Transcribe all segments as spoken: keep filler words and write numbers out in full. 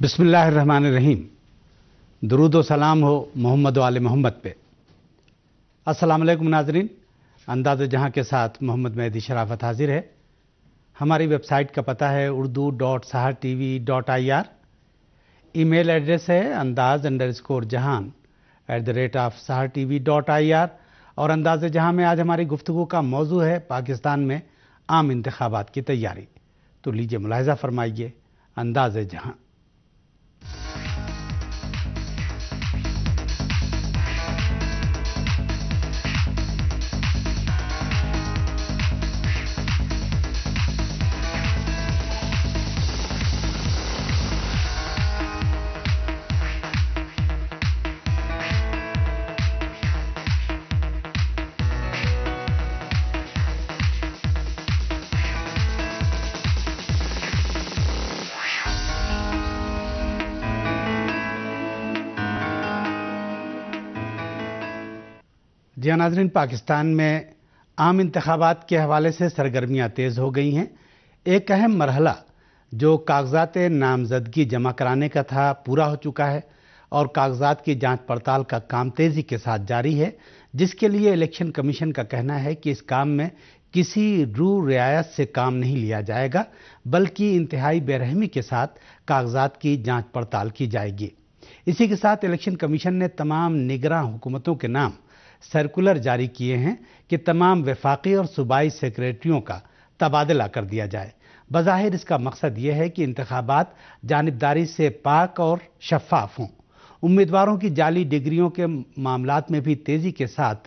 बिस्मिल्लाहिर्रहमानिर्रहीम। दुरूद व सलाम हो मोहम्मद व आले मोहम्मद पे। अस्सलाम वालेकुम नाज़रीन, अंदाज़ जहां के साथ मोहम्मद मेहदी शराफत हाजिर है। हमारी वेबसाइट का पता है Urdu dot Sahar T V dot I R. Email address है Andaz underscore Jahan at the rate of Sahar T V dot I R. और अंदाज़ जहां में आज हमारी गुफ्तगू का मौजू है पाकिस्तान में आम इंतखाबात की तैयारी। तो लीजिए मुलाहिज़ा फरमाइए अंदाज़ जहां। जी हाँ नाज़रीन, पाकिस्तान में आम इंतखाबात के हवाले से सरगर्मियाँ तेज़ हो गई हैं। एक अहम मरहला जो कागजात नामजदगी जमा कराने का था पूरा हो चुका है और कागजात की जांच पड़ताल का काम तेज़ी के साथ जारी है, जिसके लिए इलेक्शन कमीशन का कहना है कि इस काम में किसी रू रियायत से काम नहीं लिया जाएगा, बल्कि इंतहाई बेरहमी के साथ कागजात की जांच पड़ताल की जाएगी। इसी के साथ इलेक्शन कमीशन ने तमाम निगरां हुकूमतों के नाम सर्कुलर जारी किए हैं कि तमाम वफाकी और सूबाई सेक्रेटरियों का तबादला कर दिया जाए। बज़ाहिर इसका मकसद ये है कि इंतखाबात जानिबदारी से पाक और शफाफ हों। उम्मीदवारों की जाली डिग्रियों के मामलात में भी तेज़ी के साथ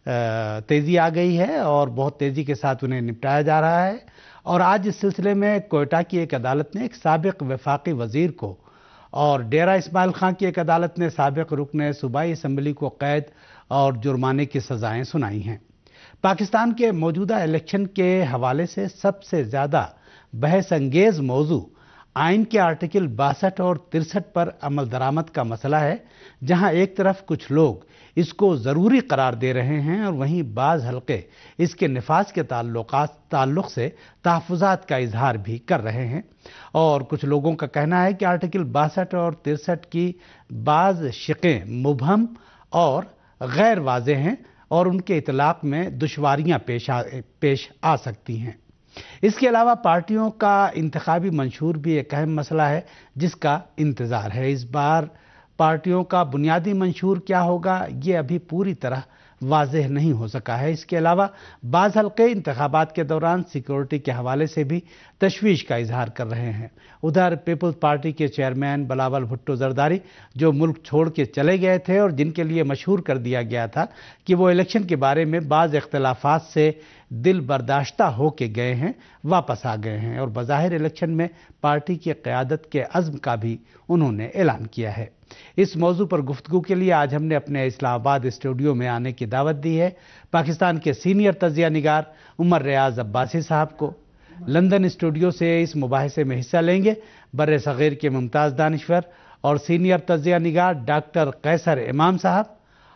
तेज़ी आ गई है और बहुत तेज़ी के साथ उन्हें निपटाया जा रहा है। और आज इस सिलसिले में कोयटा की एक अदालत ने एक साबिक वफाकी वज़ीर को और डेरा इस्माइल खां की एक अदालत ने साबिक रुकन सूबाई असम्बली को कैद और जुर्माने की सजाएं सुनाई हैं। पाकिस्तान के मौजूदा इलेक्शन के हवाले से सबसे ज़्यादा बहस अंगेज़ मौजू आइन के आर्टिकल बासठ और तिरसठ पर अमल दरामद का मसला है, जहां एक तरफ कुछ लोग इसको ज़रूरी करार दे रहे हैं और वहीं बाज़ हल्के इसके नफाज के ताल्लुक़ से तहफ़्फ़ुज़ात का इजहार भी कर रहे हैं। और कुछ लोगों का कहना है कि आर्टिकल बासठ और तिरसठ की बाज़ शिक़ें मुबहम और गैर वाज़ेह हैं और उनके इतलाक़ में दुश्वारियाँ पेश आ पेश आ सकती हैं। इसके अलावा पार्टियों का इंतखाबी मंशूर भी एक अहम मसला है जिसका इंतज़ार है। इस बार पार्टियों का बुनियादी मंशूर क्या होगा ये अभी पूरी तरह वाज़ेह नहीं हो सका है। इसके अलावा बाज़ हल्के इंतखाबात के दौरान सिक्योरिटी के हवाले से भी तशवीश का इजहार कर रहे हैं। उधर पीपल्स पार्टी के चेयरमैन बिलावल भुट्टो जरदारी जो मुल्क छोड़ के चले गए थे और जिनके लिए मशहूर कर दिया गया था कि वो इलेक्शन के बारे में बाज़ इख्तलाफात से दिल बर्दाश्ता हो के गए हैं, वापस आ गए हैं और बज़ाहिर इलेक्शन में पार्टी की क़यादत के अज़्म का भी उन्होंने ऐलान किया है। इस मौजू पर गुफ्तगू के लिए आज हमने अपने इस्लामाबाद स्टूडियो में आने की दावत दी है पाकिस्तान के सीनियर तजिया निगार उमर रियाज अब्बासी साहब को। लंदन स्टूडियो से इस मुबाहिसे में हिस्सा लेंगे बर्रे सग़ीर के मुमताज़ दानिश्वर और सीनियर तजिया निगार डॉक्टर कैसर इमाम साहब,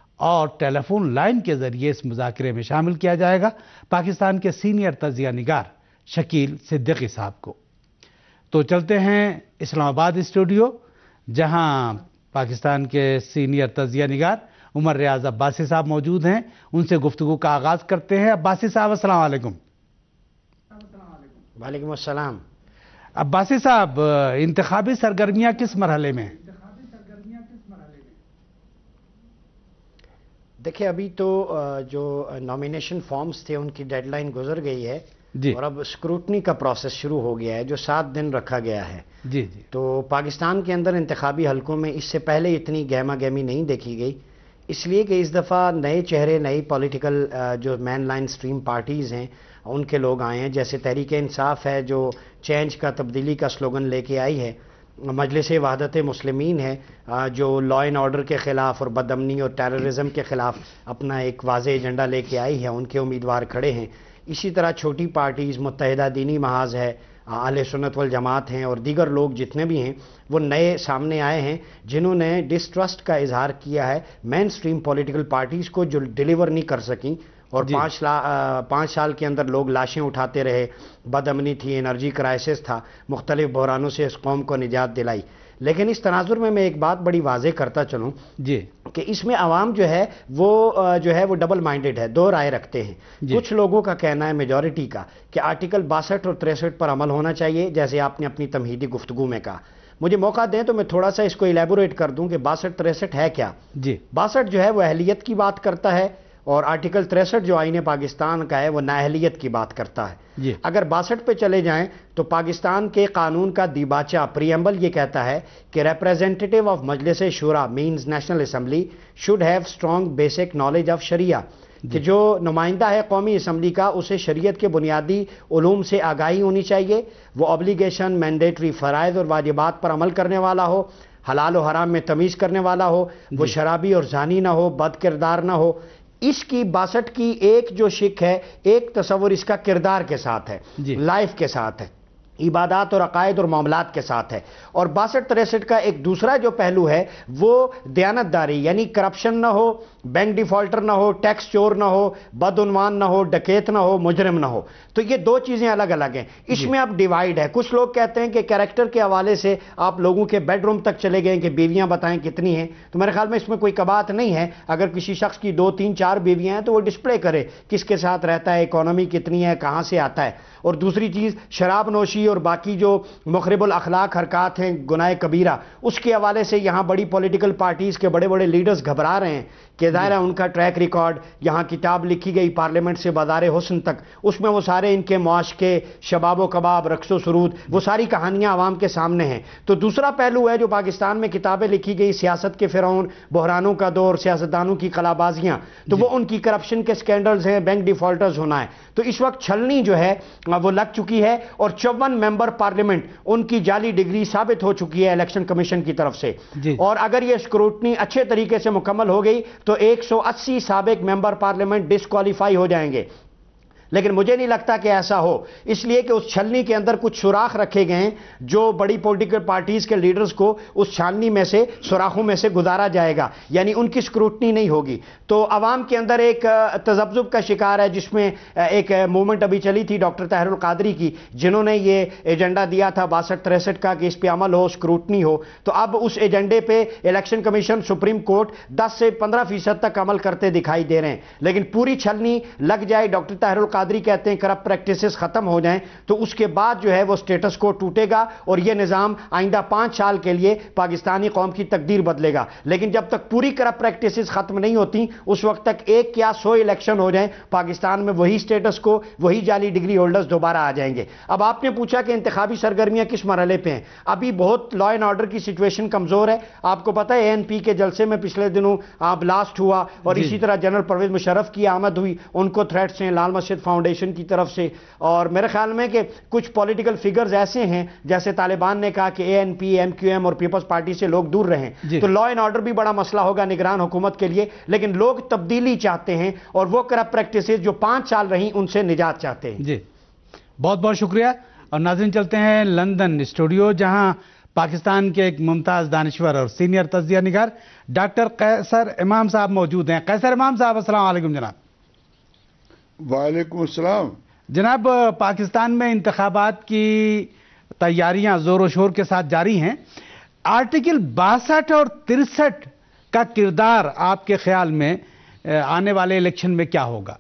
और टेलीफोन लाइन के ज़रिए इस मुज़ाकरे में शामिल किया जाएगा पाकिस्तान के सीनियर तजिया निगार शकील सिद्दीकी साहब को। तो चलते हैं इस्लामाबाद स्टूडियो, जहां पाकिस्तान के सीनियर तजिया निगार उमर रियाज अब्बासी साहब मौजूद हैं। उनसे गुफ्तगू का आगाज़ करते हैं। अब्बासी साहब अस्सलाम वालेकुम। वालेकुम अस्सलाम। अब्बासी साहब, इंतखाबी सरगर्मियाँ किस मरहले में? देखिए, अभी तो जो नॉमिनेशन फॉर्म्स थे उनकी डेडलाइन गुजर गई है जी। और अब स्क्रूटनी का प्रोसेस शुरू हो गया है जो सात दिन रखा गया है। जी जी। तो पाकिस्तान के अंदर इंतखाबी हलकों में इससे पहले इतनी गहमा गहमी नहीं देखी गई, इसलिए कि इस दफ़ा नए चेहरे, नई पॉलिटिकल जो मैन लाइन स्ट्रीम पार्टीज़ हैं उनके लोग आए हैं। जैसे तहरीक इंसाफ है जो चेंज का, तब्दीली का स्लोगन लेके आई है। मजलिस वहदत मुस्लिमीन है जो लॉ एंड ऑर्डर के ख़िलाफ़ और बदअमनी और टेररिज्म के ख़िलाफ़ अपना एक वाज़ेह एजेंडा लेके आई है, उनके उम्मीदवार खड़े हैं। इसी तरह छोटी पार्टीज़ मुत्तहिदा दीनी महाज है, अहले सुन्नत वल जमात हैं और दीगर लोग जितने भी हैं वो नए सामने आए हैं जिन्होंने डिस्ट्रस्ट का इजहार किया है मेन स्ट्रीम पॉलिटिकल पार्टीज़ को जो डिलीवर नहीं कर सकें اور پانچ پانچ سال کے اندر لوگ لاشیں اٹھاتے رہے، بد امنی تھی، انرجی کرائسس تھا، مختلف بحرانوں سے اس قوم کو نجات دلائی. لیکن اس تناظر میں میں ایک بات بڑی واضح کرتا چلوں جی کہ اس میں عوام جو ہے وہ جو ہے وہ ڈبل مائنڈڈ ہے، دو رائے رکھتے ہیں. کچھ لوگوں کا کہنا ہے، میجورٹی کا، کہ آرٹیکل باسٹھ اور تریسٹھ پر عمل ہونا چاہیے، جیسے آپ نے اپنی تمہیدی گفتگو میں کہا. مجھے موقع دیں تو میں تھوڑا سا اس کو ایلیبوریٹ کر دوں کہ باسٹھ تریسٹھ ہے کیا. جی باسٹھ جو ہے وہ اہلیت کی بات کرتا ہے، اور آرٹیکل تریسٹھ جو آئین پاکستان کا ہے وہ نااہلیت کی بات کرتا ہے. جی اگر باسٹھ پہ چلے جائیں تو پاکستان کے قانون کا دیباچہ پریمبل یہ کہتا ہے کہ ریپریزنٹیٹیو آف مجلس شورا means National Assembly should have strong basic knowledge of sharia, کہ جو نمائندہ ہے قومی اسمبلی کا اسے شریعت کے بنیادی علوم سے آگاہی ہونی چاہیے، وہ obligation مینڈیٹری فرائض اور واجبات پر عمل کرنے والا ہو، حلال و حرام میں تمیز کرنے والا ہو، وہ شرابی اور زانی نہ ہو، بد کردار نہ ہو. اس کی باسٹھ کی ایک جو شک ہے، ایک تصور اس کا کردار کے ساتھ ہے، لائف کے ساتھ ہے، عبادات اور عقائد اور معاملات کے ساتھ ہے. اور باسٹھ تریسٹھ کا ایک دوسرا جو پہلو ہے وہ دیانت داری، یعنی کرپشن نہ ہو، بینک ڈیفالٹر نہ ہو، ٹیکس چور نہ ہو، بدعنوان نہ ہو، ڈکیت نہ ہو، مجرم نہ ہو. تو یہ دو چیزیں الگ الگ ہیں. اس میں اب ڈیوائیڈ ہے. کچھ لوگ کہتے ہیں کہ کیریکٹر کے حوالے سے آپ لوگوں کے بیڈ روم تک چلے گئے کہ بیویاں بتائیں کتنی ہیں، تو میرے خیال میں اس میں کوئی کبات نہیں ہے. اگر کسی شخص کی دو تین چار بیویاں ہیں تو وہ ڈسپلے کرے کس کے ساتھ رہتا ہے، اکانومی کتنی ہے، کہاں سے آتا ہے. اور دوسری چیز شراب نوشی اور باقی جو مخرب الاخلاق حرکات ہیں، گناہ کبیرہ، اس کے حوالے سے یہاں بڑی پولیٹیکل پارٹیز کے بڑے بڑے لیڈرز گھبرا رہے ہیں کہ ظاہر ہے ان کا ٹریک ریکارڈ، یہاں کتاب لکھی گئی پارلیمنٹ سے بازار حسن تک، اس میں وہ سارے ان کے معاشقے، شباب و کباب، رقص و سرود، وہ ساری کہانیاں عوام کے سامنے ہیں. تو دوسرا پہلو ہے جو پاکستان میں کتابیں لکھی گئی، سیاست کے فرعون، بحرانوں کا دور، سیاستدانوں کی قلع بازیاں، تو وہ ان کی کرپشن کے سکینڈلز ہیں، بینک ڈیفالٹرز ہونا ہے. تو اس وقت چھلنی جو ہے وہ لگ چکی ہے، اور چون ممبر پارلیمنٹ ان کی جعلی ڈگری ثابت ہو چکی ہے الیکشن کمیشن کی طرف سے. اور اگر یہ اسکروٹنی اچھے طریقے سے مکمل ہو گئی تو ایک سو اسی سابق ممبر پارلیمنٹ ڈسکوالیفائی ہو جائیں گے. لیکن مجھے نہیں لگتا کہ ایسا ہو، اس لیے کہ اس چھلنی کے اندر کچھ سوراخ رکھے گئے ہیں جو بڑی پولیٹیکل پارٹیز کے لیڈرز کو اس چھلنی میں سے، سوراخوں میں سے گزارا جائے گا، یعنی ان کی سکروٹنی نہیں ہوگی. تو عوام کے اندر ایک تذبذب کا شکار ہے، جس میں ایک موومنٹ ابھی چلی تھی ڈاکٹر طاہر القادری کی، جنہوں نے یہ ایجنڈا دیا تھا باسٹھ تریسٹھ کا کہ اس پہ عمل ہو، سکروٹنی ہو. تو اب اس ایجنڈے پہ الیکشن کمیشن، سپریم کورٹ دس سے پندرہ فیصد تک عمل کرتے دکھائی دے رہے ہیں. لیکن پوری چھلنی لگ جائے، ڈاکٹر طاہر القادری کہتے ہیں کرپٹ پریکٹسز ختم ہو جائیں، تو اس کے بعد جو ہے وہ سٹیٹس کو ٹوٹے گا، اور یہ نظام آئندہ پانچ سال کے لیے پاکستانی قوم کی تقدیر بدلے گا. لیکن جب تک پوری کرپٹ پریکٹسز ختم نہیں ہوتی، اس وقت تک ایک یا سو الیکشن ہو جائیں، پاکستان میں وہی سٹیٹس کو، وہی جعلی ڈگری ہولڈرز دوبارہ آ جائیں گے. اب آپ نے پوچھا کہ انتخابی سرگرمیاں کس مرحلے پہ ہیں. ابھی بہت لا اینڈ آرڈر کی سچویشن کمزور ہے. آپ کو پتہ ہے اے این پی کے جلسے میں پچھلے دنوں بلاسٹ ہوا، اور اسی طرح جنرل پرویز مشرف کی آمد ہوئی، ان کو تھریٹس ہیں لال مسجد فاؤنڈیشن کی طرف سے. اور میرے خیال میں کہ کچھ پولیٹیکل فیگرز ایسے ہیں، جیسے طالبان نے کہا کہ A N P, M Q M اور پیپلز پارٹی سے لوگ دور رہیں. تو لا اینڈ آرڈر بھی بڑا مسئلہ ہوگا نگران حکومت کے لیے. لیکن لوگ تبدیلی چاہتے ہیں، اور وہ کرپٹ پریکٹسز جو پانچ سال رہیں ان سے نجات چاہتے ہیں. جی بہت بہت شکریہ. اور ناظرین چلتے ہیں لندن اسٹوڈیو، جہاں پاکستان کے ایک ممتاز دانشور اور سینئر تجزیہ نگار ڈاکٹر قیصر امام صاحب موجود ہیں. قیصر امام صاحب السلام علیکم جناب. وعلیکم السلام جناب. پاکستان میں انتخابات کی تیاریاں زور و شور کے ساتھ جاری ہیں. آرٹیکل باسٹھ اور ترسٹھ کا کردار آپ کے خیال میں آنے والے الیکشن میں کیا ہوگا؟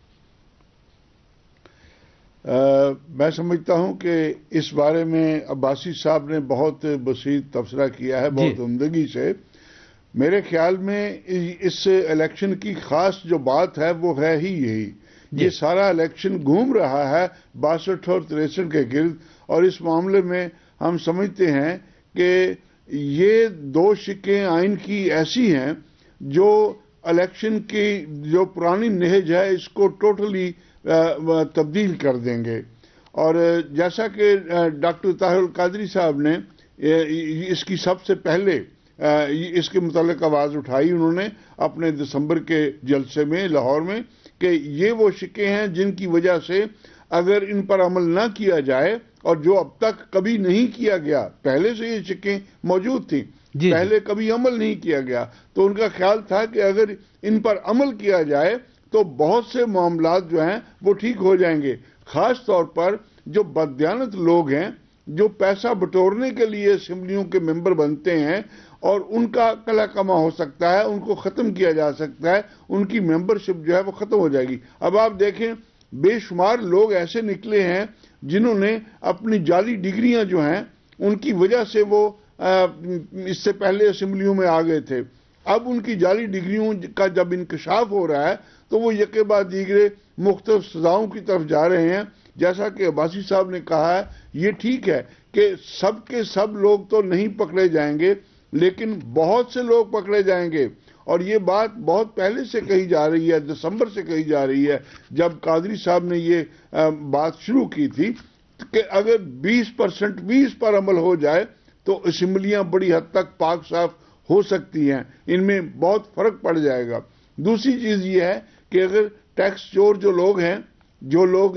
میں سمجھتا ہوں کہ اس بارے میں عباسی صاحب نے بہت بسیط تبصرہ کیا ہے، بہت عمدگی سے. میرے خیال میں اس الیکشن کی خاص جو بات ہے وہ ہے ہی یہی. یہ سارا الیکشن گھوم رہا ہے باسٹھ اور تریسٹھ کے گرد، اور اس معاملے میں ہم سمجھتے ہیں کہ یہ دو شقیں آئین کی ایسی ہیں جو الیکشن کی جو پرانی نہج ہے اس کو ٹوٹلی تبدیل کر دیں گے. اور جیسا کہ ڈاکٹر طاہر القادری صاحب نے اس کی سب سے پہلے اس کے متعلق آواز اٹھائی، انہوں نے اپنے دسمبر کے جلسے میں لاہور میں، کہ یہ وہ شقیں ہیں جن کی وجہ سے اگر ان پر عمل نہ کیا جائے، اور جو اب تک کبھی نہیں کیا گیا، پہلے سے یہ شقیں موجود تھیں، پہلے کبھی عمل نہیں کیا گیا، تو ان کا خیال تھا کہ اگر ان پر عمل کیا جائے تو بہت سے معاملات جو ہیں وہ ٹھیک ہو جائیں گے. خاص طور پر جو بددیانت لوگ ہیں جو پیسہ بٹورنے کے لیے اسمبلیوں کے ممبر بنتے ہیں اور ان کا کلا کما ہو سکتا ہے, ان کو ختم کیا جا سکتا ہے, ان کی ممبرشپ جو ہے وہ ختم ہو جائے گی. اب آپ دیکھیں بے شمار لوگ ایسے نکلے ہیں جنہوں نے اپنی جعلی ڈگریاں جو ہیں ان کی وجہ سے وہ اس سے پہلے اسمبلیوں میں آ گئے تھے. اب ان کی جعلی ڈگریوں کا جب انکشاف ہو رہا ہے تو وہ یکے بعد دیگرے مختلف سزاؤں کی طرف جا رہے ہیں. جیسا کہ عباسی صاحب نے کہا ہے, یہ ٹھیک ہے کہ سب کے سب لوگ تو نہیں پکڑے جائیں گے لیکن بہت سے لوگ پکڑے جائیں گے. اور یہ بات بہت پہلے سے کہی جا رہی ہے, دسمبر سے کہی جا رہی ہے جب قادری صاحب نے یہ بات شروع کی تھی کہ اگر بیس پرسنٹ بیس پر عمل ہو جائے تو اسمبلیاں بڑی حد تک پاک صاف ہو سکتی ہیں, ان میں بہت فرق پڑ جائے گا. دوسری چیز یہ ہے کہ اگر ٹیکس چور جو لوگ ہیں, جو لوگ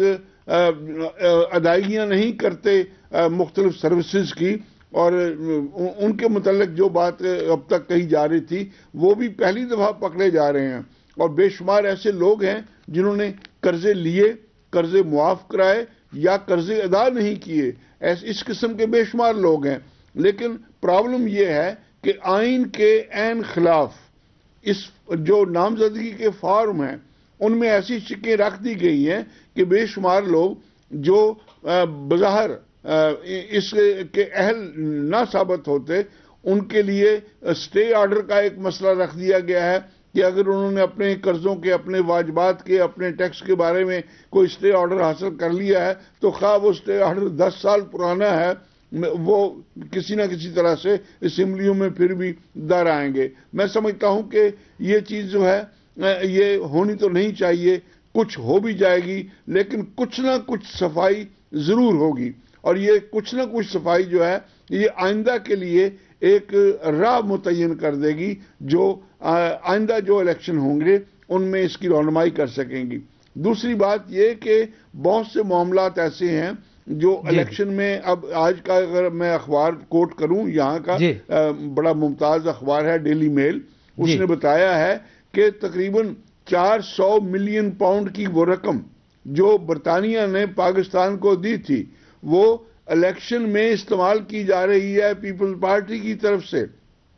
ادائیگیاں نہیں کرتے مختلف سروسز کی, اور ان کے متعلق جو بات اب تک کہی جا رہی تھی وہ بھی پہلی دفعہ پکڑے جا رہے ہیں. اور بے شمار ایسے لوگ ہیں جنہوں نے قرضے لیے, قرضے معاف کرائے یا قرضے ادا نہیں کیے, اس قسم کے بے شمار لوگ ہیں. لیکن پرابلم یہ ہے کہ آئین کے عین خلاف اس جو نامزدگی کے فارم ہیں ان میں ایسی شکیں رکھ دی گئی ہیں کہ بے شمار لوگ جو بظاہر اس کے اہل نہ ثابت ہوتے ان کے لیے سٹے آرڈر کا ایک مسئلہ رکھ دیا گیا ہے کہ اگر انہوں نے اپنے قرضوں کے, اپنے واجبات کے, اپنے ٹیکس کے بارے میں کوئی سٹے آرڈر حاصل کر لیا ہے تو خواہ وہ سٹے آرڈر دس سال پرانا ہے وہ کسی نہ کسی طرح سے اسمبلیوں میں پھر بھی در آئیں گے. میں سمجھتا ہوں کہ یہ چیز جو ہے یہ ہونی تو نہیں چاہیے, کچھ ہو بھی جائے گی لیکن کچھ نہ کچھ صفائی ضرور ہوگی. اور یہ کچھ نہ کچھ صفائی جو ہے یہ آئندہ کے لیے ایک راہ متعین کر دے گی جو آئندہ جو الیکشن ہوں گے ان میں اس کی رہنمائی کر سکیں گی. دوسری بات یہ کہ بہت سے معاملات ایسے ہیں جو الیکشن میں, اب آج کا اگر میں اخبار کوٹ کروں, یہاں کا بڑا ممتاز اخبار ہے ڈیلی میل, اس نے بتایا ہے کہ تقریباً چار سو ملین پاؤنڈ کی وہ رقم جو برطانیہ نے پاکستان کو دی تھی وہ الیکشن میں استعمال کی جا رہی ہے پیپلز پارٹی کی طرف سے.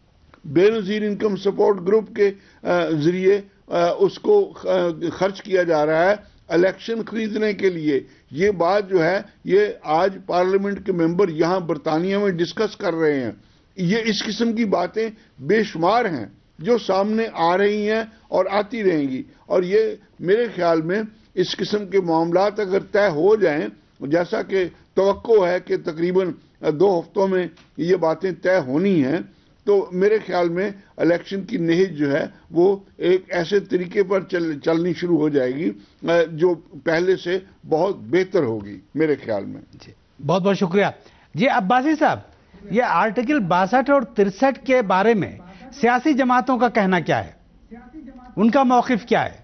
بے نظیر انکم سپورٹ گروپ کے ذریعے اس کو خرچ کیا جا رہا ہے الیکشن خریدنے کے لیے. یہ بات جو ہے یہ آج پارلیمنٹ کے ممبر یہاں برطانیہ میں ڈسکس کر رہے ہیں. یہ اس قسم کی باتیں بے شمار ہیں جو سامنے آ رہی ہیں اور آتی رہیں گی. اور یہ میرے خیال میں اس قسم کے معاملات اگر طے ہو جائیں, جیسا کہ توقع ہے کہ تقریباً دو ہفتوں میں یہ باتیں طے ہونی ہیں, تو میرے خیال میں الیکشن کی نہج جو ہے وہ ایک ایسے طریقے پر چل چلنی شروع ہو جائے گی جو پہلے سے بہت بہتر ہوگی میرے خیال میں. جی بہت بہت شکریہ. جی عباسی صاحب, یہ آرٹیکل باسٹھ اور ترسٹھ کے بارے میں سیاسی جماعتوں کا کہنا کیا ہے, ان کا موقف کیا ہے؟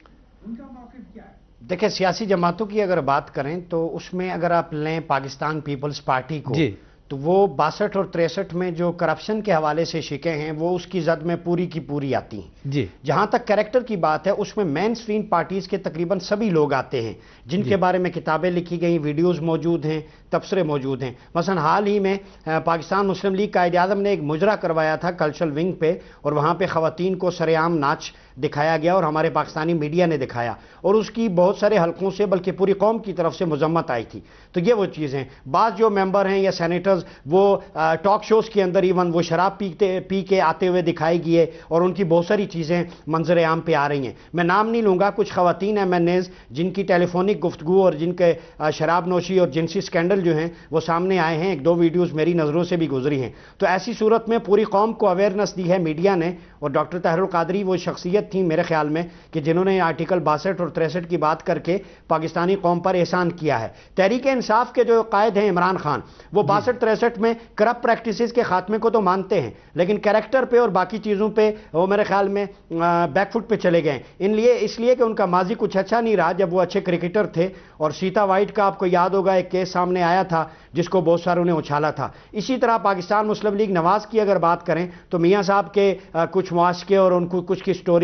دیکھیں سیاسی جماعتوں کی اگر بات کریں تو اس میں اگر آپ لیں پاکستان پیپلز پارٹی کو, جی تو وہ باسٹھ اور تریسٹھ میں جو کرپشن کے حوالے سے شکیں ہیں وہ اس کی زد میں پوری کی پوری آتی ہیں. جی جہاں تک کریکٹر کی بات ہے اس میں مین سٹریم پارٹیز کے تقریباً سبھی لوگ آتے ہیں جن کے بارے میں کتابیں لکھی گئیں, ویڈیوز موجود ہیں, تبصرے موجود ہیں. مثلا حال ہی میں پاکستان مسلم لیگ قائد اعظم نے ایک مجرا کروایا تھا کلچرل ونگ پہ, اور وہاں پہ خواتین کو سر عام ناچ دکھایا گیا اور ہمارے پاکستانی میڈیا نے دکھایا, اور اس کی بہت سارے حلقوں سے بلکہ پوری قوم کی طرف سے مذمت آئی تھی. تو یہ وہ چیزیں, بعض جو ممبر ہیں یا سینیٹرز وہ ٹاک شوز کے اندر ایون وہ شراب پیتے پی کے آتے ہوئے دکھائی گئے, اور ان کی بہت ساری چیزیں منظر عام پہ آ رہی ہیں. میں نام نہیں لوں گا, کچھ خواتین ایم این ایز جن کی ٹیلی فونک گفتگو اور جن کے شراب نوشی اور جنسی سکینڈل جو ہیں وہ سامنے آئے ہیں, ایک دو ویڈیوز میری نظروں سے بھی گزری ہیں. تو ایسی صورت میں پوری قوم کو اویئرنس دی ہے میڈیا نے, اور ڈاکٹر طاہر القادری وہ شخصیت تھی میرے خیال میں کہ جنہوں نے آرٹیکل باسٹھ اور تریسٹھ کی بات کر کے پاکستانی قوم پر احسان کیا ہے. تحریک انصاف کے جو قائد ہیں عمران خان, وہ باسٹھ تریسٹھ میں کرپٹ پریکٹسز کے خاتمے کو تو مانتے ہیں لیکن کریکٹر پہ اور باقی چیزوں پہ وہ میرے خیال میں بیک فٹ پہ چلے گئے. ان لیے اس لیے کہ ان کا ماضی کچھ اچھا نہیں رہا جب وہ اچھے کرکٹر تھے, اور سیتا وائٹ کا آپ کو یاد ہوگا ایک کیس سامنے آیا تھا جس کو بہت ساروں نے اچھالا تھا. اسی طرح پاکستان مسلم لیگ نواز کی اگر بات کریں تو میاں صاحب کے کچھ معاشقے اور ان کو کچھ کی سٹوریز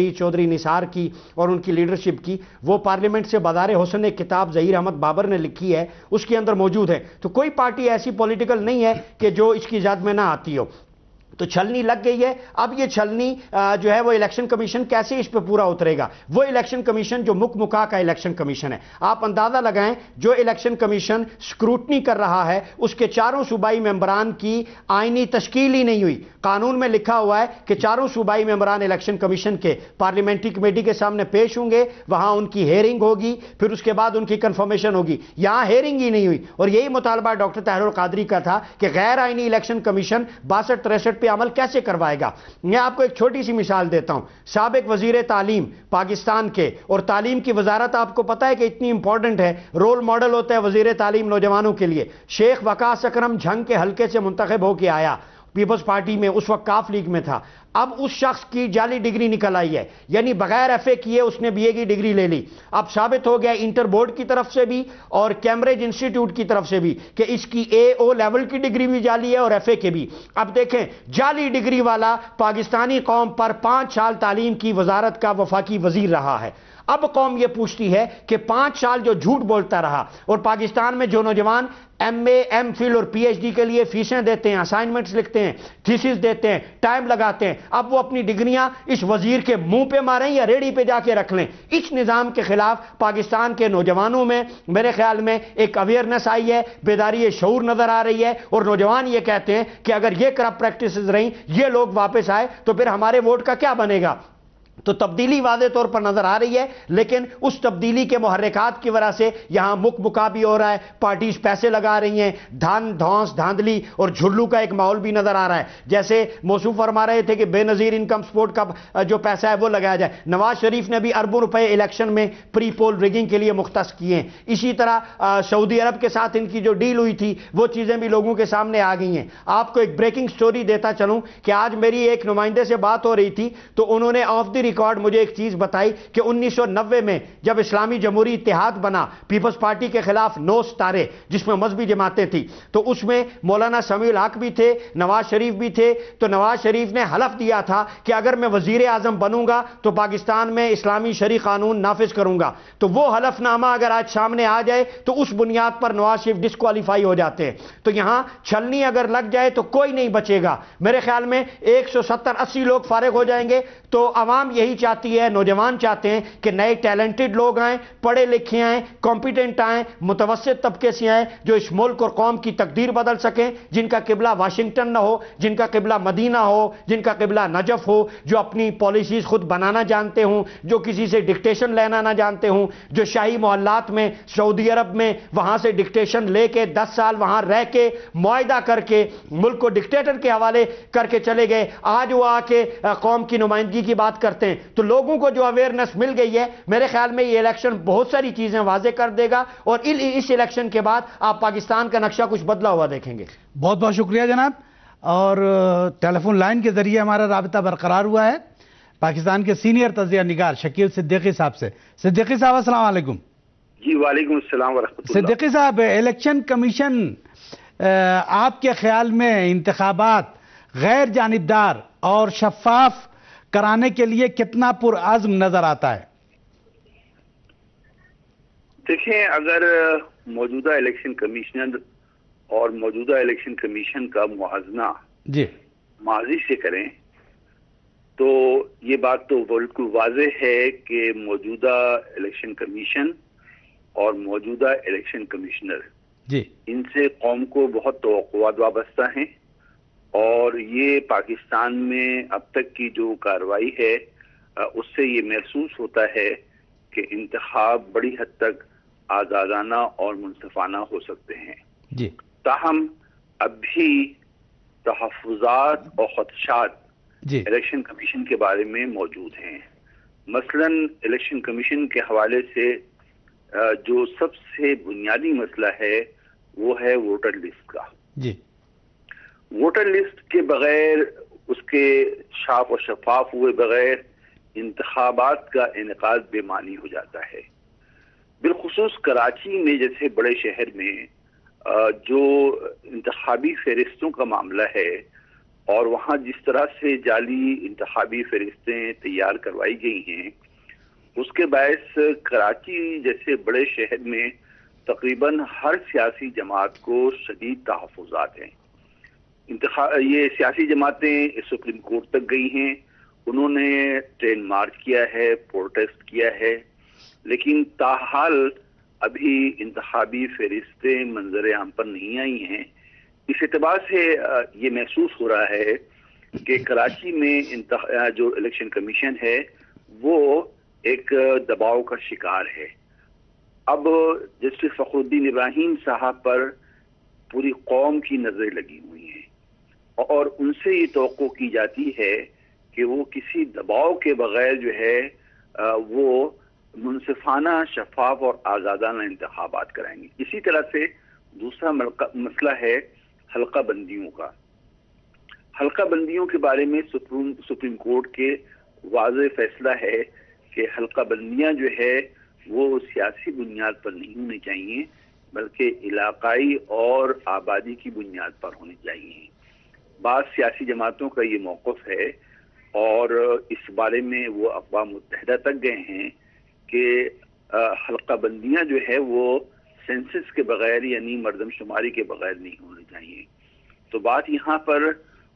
کی، چودھری نثار کی اور ان کی لیڈرشپ کی، وہ پارلیمنٹ سے بدار حسن ایک کتاب ظہیر احمد بابر نے لکھی ہے، اس کے اندر موجود ہے. تو کوئی پارٹی ایسی پولیٹیکل نہیں ہے کہ جو اس کی ذات میں نہ آتی ہو. تو چھلنی لگ گئی ہے. اب یہ چھلنی جو ہے وہ الیکشن کمیشن کیسے اس پہ پورا اترے گا؟ وہ الیکشن کمیشن جو مک مکا کا الیکشن کمیشن ہے. آپ اندازہ لگائیں جو الیکشن کمیشن سکروٹنی کر رہا ہے اس کے چاروں صوبائی ممبران کی آئینی تشکیل ہی نہیں ہوئی. قانون میں لکھا ہوا ہے کہ چاروں صوبائی ممبران الیکشن کمیشن کے پارلیمنٹری کمیٹی کے سامنے پیش ہوں گے، وہاں ان کی ہیئرنگ ہوگی، پھر اس کے بعد ان کی کنفرمیشن ہوگی. یہاں ہیئرنگ ہی نہیں ہوئی. اور یہی مطالبہ ڈاکٹر طاہر القادری کا تھا کہ غیر آئینی الیکشن کمیشن باسٹھ تریسٹھ پہ عمل کیسے کروائے گا. میں آپ کو ایک چھوٹی سی مثال دیتا ہوں. سابق وزیر تعلیم پاکستان کے، اور تعلیم کی وزارت آپ کو پتا ہے کہ اتنی امپورٹنٹ ہے، رول ماڈل ہوتا ہے وزیر تعلیم نوجوانوں کے لیے. شیخ وقاص اکرم جھنگ کے حلقے سے منتخب ہو کے آیا پیپلز پارٹی میں، اس وقت کاف لیگ میں تھا. اب اس شخص کی جعلی ڈگری نکل آئی ہے، یعنی بغیر ایف اے کیے اس نے بی اے کی ڈگری لے لی. اب ثابت ہو گیا انٹر بورڈ کی طرف سے بھی اور کیمبرج انسٹیٹیوٹ کی طرف سے بھی کہ اس کی اے او لیول کی ڈگری بھی جعلی ہے اور ایف اے کے بھی. اب دیکھیں جعلی ڈگری والا پاکستانی قوم پر پانچ سال تعلیم کی وزارت کا وفاقی وزیر رہا ہے. اب قوم یہ پوچھتی ہے کہ پانچ سال جو جھوٹ بولتا رہا، اور پاکستان میں جو نوجوان ایم اے ایم فل اور پی ایچ ڈی کے لیے فیسیں دیتے ہیں، اسائنمنٹس لکھتے ہیں، تھیسس دیتے ہیں، ٹائم لگاتے ہیں، اب وہ اپنی ڈگریاں اس وزیر کے منہ پہ ماریں یا ریڑھی پہ جا کے رکھ لیں. اس نظام کے خلاف پاکستان کے نوجوانوں میں میرے خیال میں ایک اویئرنس آئی ہے، بیداری شعور نظر آ رہی ہے، اور نوجوان یہ کہتے ہیں کہ اگر یہ کرپٹ پریکٹسز رہیں، یہ لوگ واپس آئے تو پھر ہمارے ووٹ کا کیا بنے گا. تو تبدیلی واضح طور پر نظر آ رہی ہے، لیکن اس تبدیلی کے محرکات کی وجہ سے یہاں مک مکا بھی ہو رہا ہے. پارٹیز پیسے لگا رہی ہیں، دھان دھونس دھاندلی اور جھلو کا ایک ماحول بھی نظر آ رہا ہے. جیسے موصوف فرما رہے تھے کہ بے نظیر انکم سپورٹ کا جو پیسہ ہے وہ لگایا جائے. نواز شریف نے بھی اربوں روپے الیکشن میں پری پول ریگنگ کے لیے مختص کیے ہیں. اسی طرح سعودی عرب کے ساتھ ان کی جو ڈیل ہوئی تھی وہ چیزیں بھی لوگوں کے سامنے آ گئی ہیں. آپ کو ایک بریکنگ سٹوری دیتا چلوں کہ آج میری ایک نمائندے سے بات ہو رہی تھی تو انہوں نے آف دی ریکارڈ مجھے ایک چیز بتائی کہ انیس سو نوے میں جب اسلامی جمہوری اتحاد بنا، پیپلز پارٹی کے خلاف نو ستارے جس میں مذہبی جماعتیں تھی، تو اس میں مولانا سمیع الحق بھی تھے، نواز شریف بھی تھے. تو نواز شریف نے حلف دیا تھا کہ اگر میں وزیر اعظم بنوں گا تو پاکستان میں اسلامی شرعی قانون نافذ کروں گا. تو وہ حلف نامہ اگر آج سامنے آ جائے تو اس بنیاد پر نواز شریف ڈسکوالیفائی ہو جاتے ہیں. تو یہاں چھلنی اگر لگ جائے تو کوئی نہیں بچے گا. میرے خیال میں ایک سو ستر اسی لوگ فارغ ہو جائیں گے. تو عوام یہی چاہتی ہے، نوجوان چاہتے ہیں کہ نئے ٹیلنٹڈ لوگ آئیں، پڑھے لکھے آئیں، کمپیٹنٹ آئیں، متوسط طبقے سے آئیں، جو اس ملک اور قوم کی تقدیر بدل سکیں، جن کا قبلہ واشنگٹن نہ ہو، جن کا قبلہ مدینہ ہو، جن کا قبلہ نجف ہو، جو اپنی پالیسیز خود بنانا جانتے ہوں، جو کسی سے ڈکٹیشن لینا نہ جانتے ہوں، جو شاہی محلات میں سعودی عرب میں وہاں سے ڈکٹیشن لے کے دس سال وہاں رہ کے معاہدہ کر کے ملک کو ڈکٹیٹر کے حوالے کر کے چلے گئے، آج وہ آ کے قوم کی نمائندگی کی بات کرتے ہیں. تو لوگوں کو جو اویئرنس مل گئی ہے، میرے خیال میں یہ الیکشن بہت ساری چیزیں واضح کر دے گا، اور اس الیکشن کے بعد آپ پاکستان کا نقشہ کچھ بدلا ہوا دیکھیں گے. بہت بہت شکریہ جناب. اور ٹیلی فون لائن کے ذریعے ہمارا رابطہ برقرار ہوا ہے پاکستان کے سینئر تجزیہ نگار شکیل صدیقی صاحب سے. صدیقی صاحب السلام علیکم. جی وعلیکم السلام ورحمۃ اللہ. صدیقی صاحب، الیکشن کمیشن آپ کے خیال میں انتخابات غیر جانبدار اور شفاف کرانے کے لیے کتنا پرعزم نظر آتا ہے؟ دیکھیں، اگر موجودہ الیکشن کمیشنر اور موجودہ الیکشن کمیشن کا موازنہ جی ماضی سے کریں تو یہ بات تو بالکل واضح ہے کہ موجودہ الیکشن کمیشن اور موجودہ الیکشن کمشنر جی ان سے قوم کو بہت توقعات وابستہ ہیں، اور یہ پاکستان میں اب تک کی جو کارروائی ہے اس سے یہ محسوس ہوتا ہے کہ انتخاب بڑی حد تک آزادانہ اور منصفانہ ہو سکتے ہیں. جی تاہم اب بھی تحفظات اور خدشات جی الیکشن کمیشن کے بارے میں موجود ہیں. مثلا الیکشن کمیشن کے حوالے سے جو سب سے بنیادی مسئلہ ہے وہ ہے ووٹر لسٹ کا. جی ووٹر لسٹ کے بغیر، اس کے شاف و شفاف ہوئے بغیر انتخابات کا انعقاد بے معنی ہو جاتا ہے. بالخصوص کراچی میں جیسے بڑے شہر میں جو انتخابی فہرستوں کا معاملہ ہے اور وہاں جس طرح سے جعلی انتخابی فہرستیں تیار کروائی گئی ہیں اس کے باعث کراچی جیسے بڑے شہر میں تقریباً ہر سیاسی جماعت کو شدید تحفظات ہیں. انتخاب یہ سیاسی جماعتیں سپریم کورٹ تک گئی ہیں, انہوں نے ٹرین مارچ کیا ہے, پروٹیسٹ کیا ہے, لیکن تاحال ابھی انتخابی فہرستیں منظر عام پر نہیں آئی ہیں. اس اعتبار سے یہ محسوس ہو رہا ہے کہ کراچی میں جو الیکشن کمیشن ہے وہ ایک دباؤ کا شکار ہے. اب جسٹس فخر الدین ابراہیم صاحب پر پوری قوم کی نظریں لگی ہوئی ہیں اور ان سے یہ توقع کی جاتی ہے کہ وہ کسی دباؤ کے بغیر جو ہے وہ منصفانہ, شفاف اور آزادانہ انتخابات کرائیں گے. اسی طرح سے دوسرا مسئلہ ہے حلقہ بندیوں کا. حلقہ بندیوں کے بارے میں سپریم سپریم کورٹ کے واضح فیصلہ ہے کہ حلقہ بندیاں جو ہے وہ سیاسی بنیاد پر نہیں ہونی چاہیے بلکہ علاقائی اور آبادی کی بنیاد پر ہونی چاہیے. بعض سیاسی جماعتوں کا یہ موقف ہے اور اس بارے میں وہ اقوام متحدہ تک گئے ہیں کہ حلقہ بندیاں جو ہے وہ سینسس کے بغیر یعنی مردم شماری کے بغیر نہیں ہونی چاہیے. تو بات یہاں پر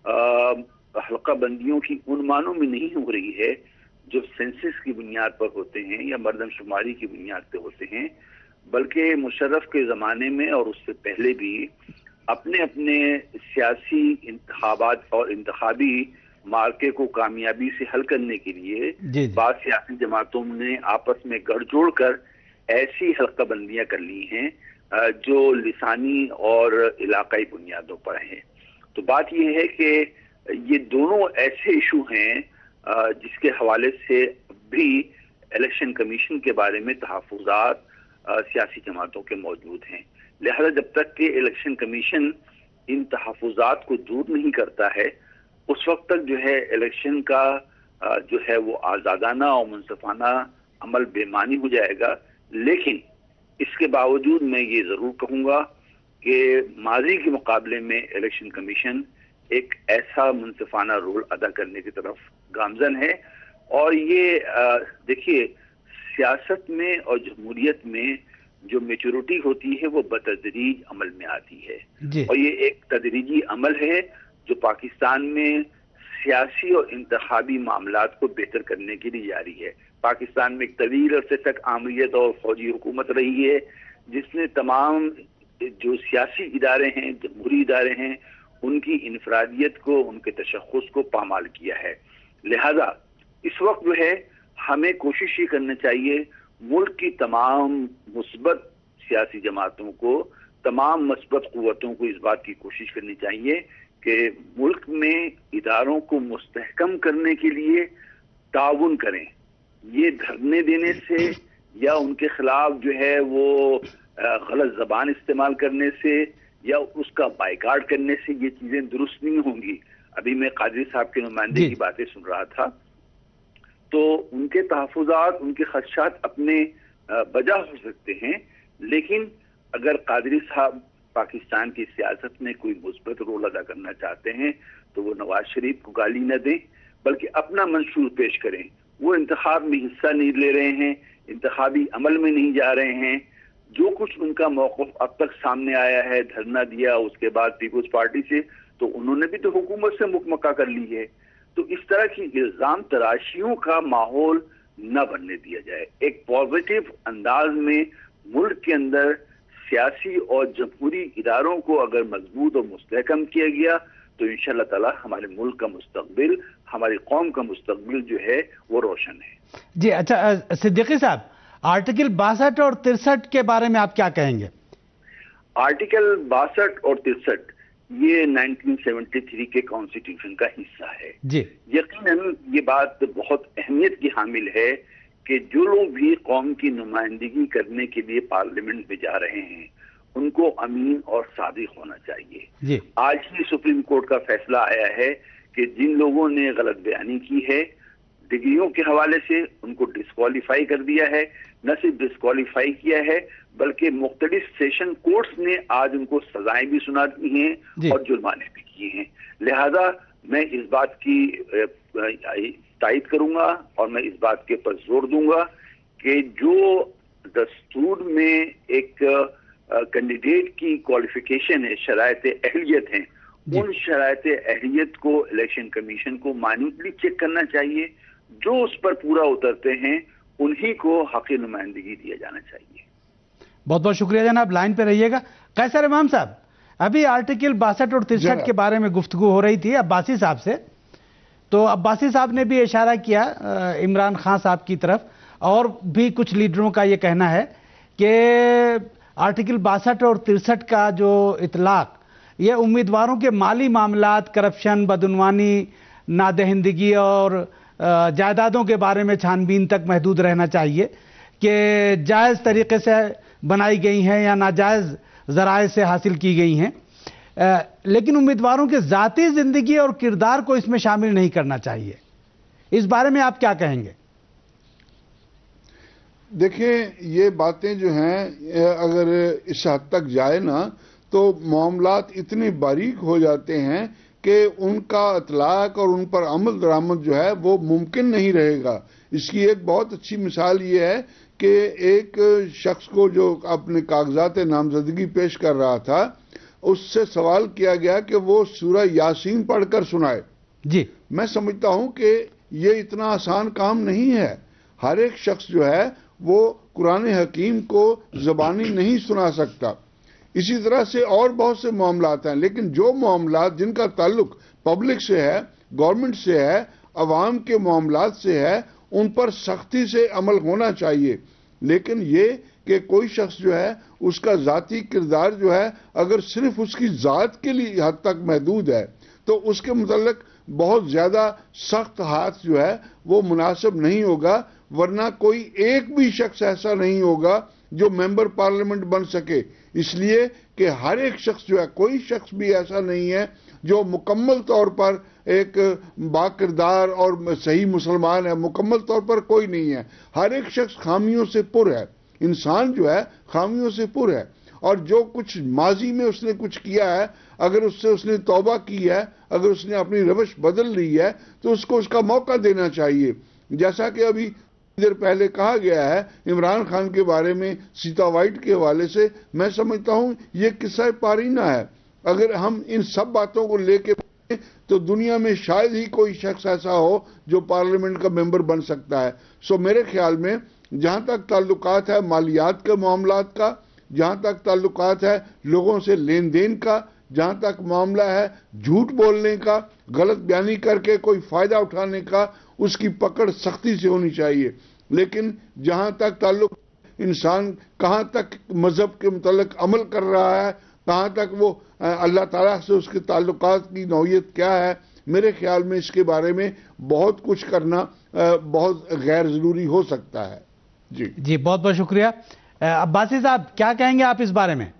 حلقہ بندیوں کی ان معنوں میں نہیں ہو رہی ہے جو سینسس کی بنیاد پر ہوتے ہیں یا مردم شماری کی بنیاد پہ ہوتے ہیں, بلکہ مشرف کے زمانے میں اور اس سے پہلے بھی اپنے اپنے سیاسی انتخابات اور انتخابی مارکے کو کامیابی سے حل کرنے کے لیے بعض سیاسی جماعتوں نے آپس میں گڑھ جوڑ کر ایسی حلقہ بندیاں کر لی ہیں جو لسانی اور علاقائی بنیادوں پر ہیں. تو بات یہ ہے کہ یہ دونوں ایسے ایشو ہیں جس کے حوالے سے بھی الیکشن کمیشن کے بارے میں تحفظات سیاسی جماعتوں کے موجود ہیں. لہذا جب تک کہ الیکشن کمیشن ان تحفظات کو دور نہیں کرتا ہے اس وقت تک جو ہے الیکشن کا جو ہے وہ آزادانہ اور منصفانہ عمل بے معنی ہو جائے گا. لیکن اس کے باوجود میں یہ ضرور کہوں گا کہ ماضی کے مقابلے میں الیکشن کمیشن ایک ایسا منصفانہ رول ادا کرنے کی طرف گامزن ہے. اور یہ دیکھیے سیاست میں اور جمہوریت میں جو میچورٹی ہوتی ہے وہ بتدریج عمل میں آتی ہے جی. اور یہ ایک تدریجی عمل ہے جو پاکستان میں سیاسی اور انتخابی معاملات کو بہتر کرنے کے لیے جاری ہے. پاکستان میں ایک طویل عرصے تک آمریت اور فوجی حکومت رہی ہے جس نے تمام جو سیاسی ادارے ہیں, جمہوری ادارے ہیں, ان کی انفرادیت کو, ان کے تشخص کو پامال کیا ہے. لہذا اس وقت جو ہے ہمیں کوشش یہ کرنا چاہیے ملک کی تمام مثبت سیاسی جماعتوں کو, تمام مثبت قوتوں کو اس بات کی کوشش کرنی چاہیے کہ ملک میں اداروں کو مستحکم کرنے کے لیے تعاون کریں. یہ دھرنے دینے سے یا ان کے خلاف جو ہے وہ غلط زبان استعمال کرنے سے یا اس کا بائیکاٹ کرنے سے یہ چیزیں درست نہیں ہوں گی. ابھی میں قادری صاحب کے نمائندے کی باتیں سن رہا تھا تو ان کے تحفظات, ان کے خدشات اپنے بجا ہو سکتے ہیں, لیکن اگر قادری صاحب پاکستان کی سیاست میں کوئی مثبت رول ادا کرنا چاہتے ہیں تو وہ نواز شریف کو گالی نہ دیں بلکہ اپنا منشور پیش کریں. وہ انتخاب میں حصہ نہیں لے رہے ہیں, انتخابی عمل میں نہیں جا رہے ہیں. جو کچھ ان کا موقف اب تک سامنے آیا ہے, دھرنا دیا, اس کے بعد پیپلز پارٹی سے, تو انہوں نے بھی تو حکومت سے مکمکہ کر لی ہے. تو اس طرح کی الزام تراشیوں کا ماحول نہ بننے دیا جائے. ایک پازیٹیو انداز میں ملک کے اندر سیاسی اور جمہوری اداروں کو اگر مضبوط اور مستحکم کیا گیا تو انشاءاللہ تعالی ہمارے ملک کا مستقبل, ہماری قوم کا مستقبل جو ہے وہ روشن ہے. جی اچھا صدیقی صاحب, آرٹیکل باسٹھ اور ترسٹھ کے بارے میں آپ کیا کہیں گے؟ آرٹیکل باسٹھ اور ترسٹھ یہ نائنٹین سیونٹی تھری کے کانسٹیٹیوشن کا حصہ ہے جی. یقیناً یہ بات بہت اہمیت کی حامل ہے کہ جو لوگ بھی قوم کی نمائندگی کرنے کے لیے پارلیمنٹ میں جا رہے ہیں ان کو امین اور صادق ہونا چاہیے جی. آج ہی سپریم کورٹ کا فیصلہ آیا ہے کہ جن لوگوں نے غلط بیانی کی ہے ڈگریوں کے حوالے سے ان کو ڈسکوالیفائی کر دیا ہے. نہ صرف ڈسکوالیفائی کیا ہے بلکہ مختلف سیشن کورٹس نے آج ان کو سزائیں بھی سنا دی ہیں اور جرمانے بھی کیے ہیں. لہذا میں اس بات کی تائید کروں گا اور میں اس بات کے پر زور دوں گا کہ جو دستور میں ایک کینڈیڈیٹ کی کوالیفیکیشن ہے، شرائط اہلیت ہیں، ان شرائط اہلیت کو الیکشن کمیشن کو مائنوٹلی چیک کرنا چاہیے. جو اس پر پورا اترتے ہیں انہی کو حق نمائندگی دیا جانا چاہیے. بہت بہت شکریہ جناب، لائن پہ رہیے گا. قیصر امام صاحب، ابھی آرٹیکل باسٹھ اور ترسٹھ کے بارے میں گفتگو ہو رہی تھی عباسی صاحب سے، تو عباسی صاحب نے بھی اشارہ کیا عمران خان صاحب کی طرف، اور بھی کچھ لیڈروں کا یہ کہنا ہے کہ آرٹیکل باسٹھ اور ترسٹھ کا جو اطلاق یہ امیدواروں کے مالی معاملات، کرپشن، بدعنوانی، نادہندگی اور جائیدادوں کے بارے میں چھان بین تک محدود رہنا چاہیے، کہ جائز طریقے سے بنائی گئی ہیں یا ناجائز ذرائع سے حاصل کی گئی ہیں، لیکن امیدواروں کے ذاتی زندگی اور کردار کو اس میں شامل نہیں کرنا چاہیے. اس بارے میں آپ کیا کہیں گے؟ دیکھیں، یہ باتیں جو ہیں اگر اس حد تک جائے نا تو معاملات اتنے باریک ہو جاتے ہیں کہ ان کا اطلاق اور ان پر عمل درآمد جو ہے وہ ممکن نہیں رہے گا. اس کی ایک بہت اچھی مثال یہ ہے کہ ایک شخص کو جو اپنے کاغذات نامزدگی پیش کر رہا تھا، اس سے سوال کیا گیا کہ وہ سورہ یاسین پڑھ کر سنائے. جی میں سمجھتا ہوں کہ یہ اتنا آسان کام نہیں ہے. ہر ایک شخص جو ہے وہ قرآن حکیم کو زبانی نہیں سنا سکتا. اسی طرح سے اور بہت سے معاملات ہیں، لیکن جو معاملات جن کا تعلق پبلک سے ہے، گورنمنٹ سے ہے، عوام کے معاملات سے ہے، ان پر سختی سے عمل ہونا چاہیے. لیکن یہ کہ کوئی شخص جو ہے اس کا ذاتی کردار جو ہے اگر صرف اس کی ذات کے لیے حد تک محدود ہے تو اس کے متعلق بہت زیادہ سخت ہاتھ جو ہے وہ مناسب نہیں ہوگا. ورنہ کوئی ایک بھی شخص ایسا نہیں ہوگا جو ممبر پارلیمنٹ بن سکے. اس لیے کہ ہر ایک شخص جو ہے، کوئی شخص بھی ایسا نہیں ہے جو مکمل طور پر ایک با کردار اور صحیح مسلمان ہے. مکمل طور پر کوئی نہیں ہے. ہر ایک شخص خامیوں سے پر ہے. انسان جو ہے خامیوں سے پر ہے، اور جو کچھ ماضی میں اس نے کچھ کیا ہے، اگر اس سے اس نے توبہ کی ہے، اگر اس نے اپنی روش بدل لی ہے تو اس کو اس کا موقع دینا چاہیے. جیسا کہ ابھی دیر پہلے کہا گیا ہے عمران خان کے بارے میں سیتا وائٹ کے حوالے سے، میں سمجھتا ہوں یہ قصہ پارینہ ہے. اگر ہم ان سب باتوں کو لے کے تو دنیا میں شاید ہی کوئی شخص ایسا ہو جو پارلیمنٹ کا ممبر بن سکتا ہے. سو میرے خیال میں جہاں تک تعلقات ہے مالیات کے معاملات کا، جہاں تک تعلقات ہے لوگوں سے لین دین کا، جہاں تک معاملہ ہے جھوٹ بولنے کا، غلط بیانی کر کے کوئی فائدہ اٹھانے کا، اس کی پکڑ سختی سے ہونی چاہیے. لیکن جہاں تک تعلق انسان کہاں تک مذہب کے متعلق عمل کر رہا ہے، کہاں تک وہ اللہ تعالیٰ سے اس کے تعلقات کی نوعیت کیا ہے، میرے خیال میں اس کے بارے میں بہت کچھ کرنا بہت غیر ضروری ہو سکتا ہے. جی جی بہت بہت شکریہ. عباسی صاحب کیا کہیں گے آپ اس بارے میں؟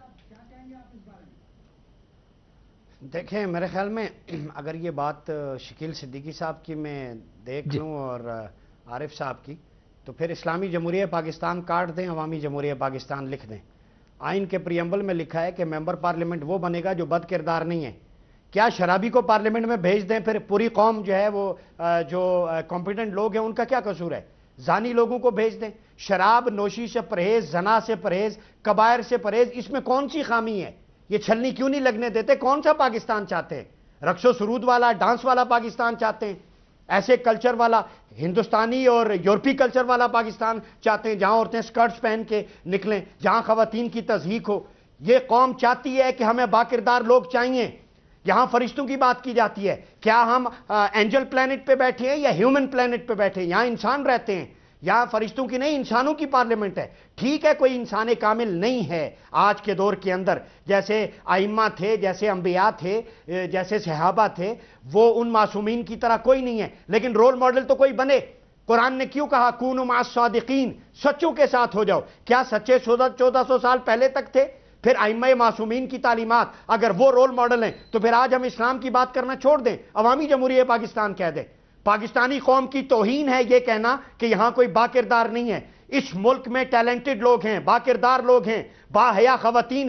دیکھیں، میرے خیال میں اگر یہ بات شکیل صدیقی صاحب کی میں دیکھ لوں اور عارف صاحب کی، تو پھر اسلامی جمہوریہ پاکستان کاٹ دیں، عوامی جمہوریہ پاکستان لکھ دیں. آئین کے پریمبل میں لکھا ہے کہ ممبر پارلیمنٹ وہ بنے گا جو بد کردار نہیں ہے. کیا شرابی کو پارلیمنٹ میں بھیج دیں، پھر پوری قوم جو ہے وہ جو کمپیٹنٹ لوگ ہیں ان کا کیا قصور ہے؟ زانی لوگوں کو بھیج دیں. شراب نوشی سے پرہیز، زنا سے پرہیز، کبائر سے پرہیز، اس میں کون سی خامی ہے؟ یہ چھلنی کیوں نہیں لگنے دیتے؟ کون سا پاکستان چاہتے ہیں؟ رقص و سرود والا، ڈانس والا پاکستان چاہتے ہیں؟ ایسے کلچر والا ہندوستانی اور یورپی کلچر والا پاکستان چاہتے ہیں جہاں عورتیں سکرٹس پہن کے نکلیں، جہاں خواتین کی تضحیک ہو؟ یہ قوم چاہتی ہے کہ ہمیں باکردار لوگ چاہیے. یہاں فرشتوں کی بات کی جاتی ہے. کیا ہم اینجل پلانٹ پہ بیٹھے ہیں یا ہیومن پلانٹ پہ بیٹھے ہیں؟ یہاں انسان رہتے ہیں. یہاں فرشتوں کی نہیں، انسانوں کی پارلیمنٹ ہے. ٹھیک ہے، کوئی انسان کامل نہیں ہے آج کے دور کے اندر. جیسے ائمہ تھے، جیسے انبیاء تھے، جیسے صحابہ تھے، وہ ان معصومین کی طرح کوئی نہیں ہے. لیکن رول ماڈل تو کوئی بنے. قرآن نے کیوں کہا کونوا مع الصادقین، سچوں کے ساتھ ہو جاؤ؟ کیا سچے چودہ سو سال پہلے تک تھے؟ پھر ائمہ معصومین کی تعلیمات اگر وہ رول ماڈل ہیں تو پھر آج ہم اسلام کی بات کرنا چھوڑ دیں، عوامی جمہوریہ پاکستان کہہ دیں. پاکستانی قوم کی توہین ہے یہ کہنا کہ یہاں کوئی باکردار نہیں ہے. اس ملک میں ٹیلنٹڈ لوگ ہیں، باکردار لوگ ہیں، باحیا خواتین ہیں.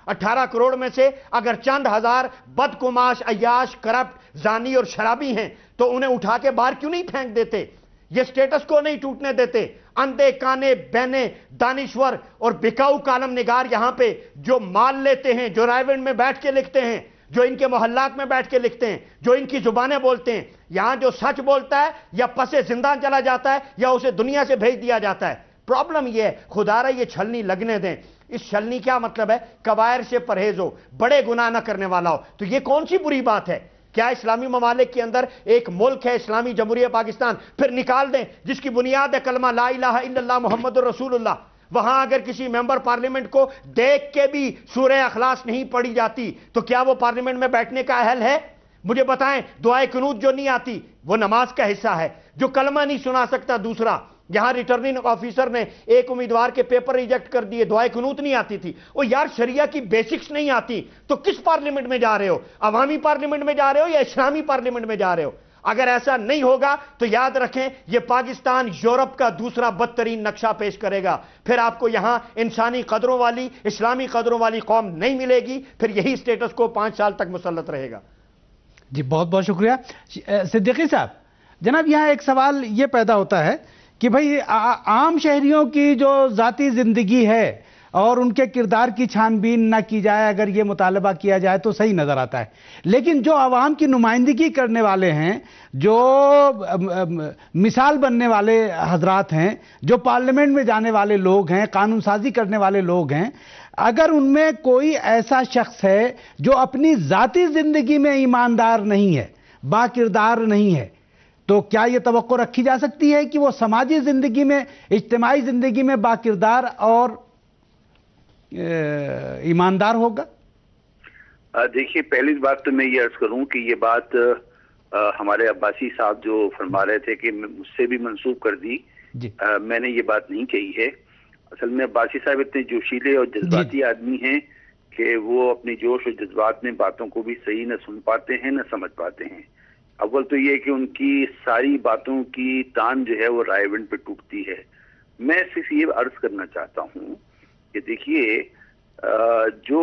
اٹھارہ کروڑ میں سے اگر چند ہزار بدکماش، عیاش، کرپٹ، زانی اور شرابی ہیں تو انہیں اٹھا کے باہر کیوں نہیں پھینک دیتے؟ یہ سٹیٹس کو نہیں ٹوٹنے دیتے۔ اندھے، کانے، بہنے، دانشور اور بکاؤ کالم نگار یہاں پہ جو مال لیتے ہیں، جو رائیونڈ میں بیٹھ کے لکھتے ہیں، جو ان کے محلات میں بیٹھ کے لکھتے ہیں، جو ان کی زبانیں بولتے ہیں، یہاں جو سچ بولتا ہے یا پسے زندان چلا جاتا ہے یا اسے دنیا سے بھیج دیا جاتا ہے۔ پرابلم یہ ہے، خدا را یہ چھلنی لگنے دیں۔ اس چھلنی کیا مطلب ہے؟ کبائر سے پرہیز ہو، بڑے گناہ نہ کرنے والا ہو۔ تو یہ کون سی بری بات ہے؟ کیا اسلامی ممالک کے اندر ایک ملک ہے اسلامی جمہوریہ پاکستان، پھر نکال دیں، جس کی بنیاد ہے کلمہ لا الہ الا اللہ محمد الرسول اللہ، وہاں اگر کسی ممبر پارلیمنٹ کو دیکھ کے بھی سورہ اخلاص نہیں پڑھی جاتی تو کیا وہ پارلیمنٹ میں بیٹھنے کا اہل ہے؟ مجھے بتائیں، دعائے قنوت جو نہیں آتی وہ نماز کا حصہ ہے، جو کلمہ نہیں سنا سکتا دوسرا۔ یہاں ریٹرننگ آفیسر نے ایک امیدوار کے پیپر ریجیکٹ کر دیے، دعائے قنوت نہیں آتی تھی۔ وہ یار شریعہ کی بیسکس نہیں آتی تو کس پارلیمنٹ میں جا رہے ہو؟ عوامی پارلیمنٹ میں جا رہے ہو یا اسلامی پارلیمنٹ میں جا رہے ہو؟ اگر ایسا نہیں ہوگا تو یاد رکھیں یہ پاکستان یورپ کا دوسرا بدترین نقشہ پیش کرے گا۔ پھر آپ کو یہاں انسانی قدروں والی، اسلامی قدروں والی قوم نہیں ملے گی، پھر یہی سٹیٹس کو پانچ سال تک مسلط رہے گا۔ جی بہت بہت شکریہ صدیقی صاحب۔ جناب یہاں ایک سوال یہ پیدا ہوتا ہے کہ بھئی عام شہریوں کی جو ذاتی زندگی ہے اور ان کے کردار کی چھان بین نہ کی جائے، اگر یہ مطالبہ کیا جائے تو صحیح نظر آتا ہے، لیکن جو عوام کی نمائندگی کرنے والے ہیں، جو مثال بننے والے حضرات ہیں، جو پارلیمنٹ میں جانے والے لوگ ہیں، قانون سازی کرنے والے لوگ ہیں، اگر ان میں کوئی ایسا شخص ہے جو اپنی ذاتی زندگی میں ایماندار نہیں ہے، با کردار نہیں ہے، تو کیا یہ توقع رکھی جا سکتی ہے کہ وہ سماجی زندگی میں، اجتماعی زندگی میں با کردار اور ایماندار ہوگا؟ دیکھیے، پہلی بات تو میں یہ عرض کروں کہ یہ بات ہمارے عباسی صاحب جو فرما رہے تھے کہ مجھ سے بھی منسوخ کر دی، جی میں نے یہ بات نہیں کہی ہے۔ اصل میں عباسی صاحب اتنے جوشیلے اور جذباتی آدمی ہیں کہ وہ اپنی جوش اور جذبات میں باتوں کو بھی صحیح نہ سن پاتے ہیں نہ سمجھ پاتے ہیں۔ اول تو یہ کہ ان کی ساری باتوں کی تان جو ہے وہ رائے ونڈ پہ ٹوٹتی ہے۔ میں صرف یہ عرض کرنا چاہتا ہوں کہ دیکھیے، جو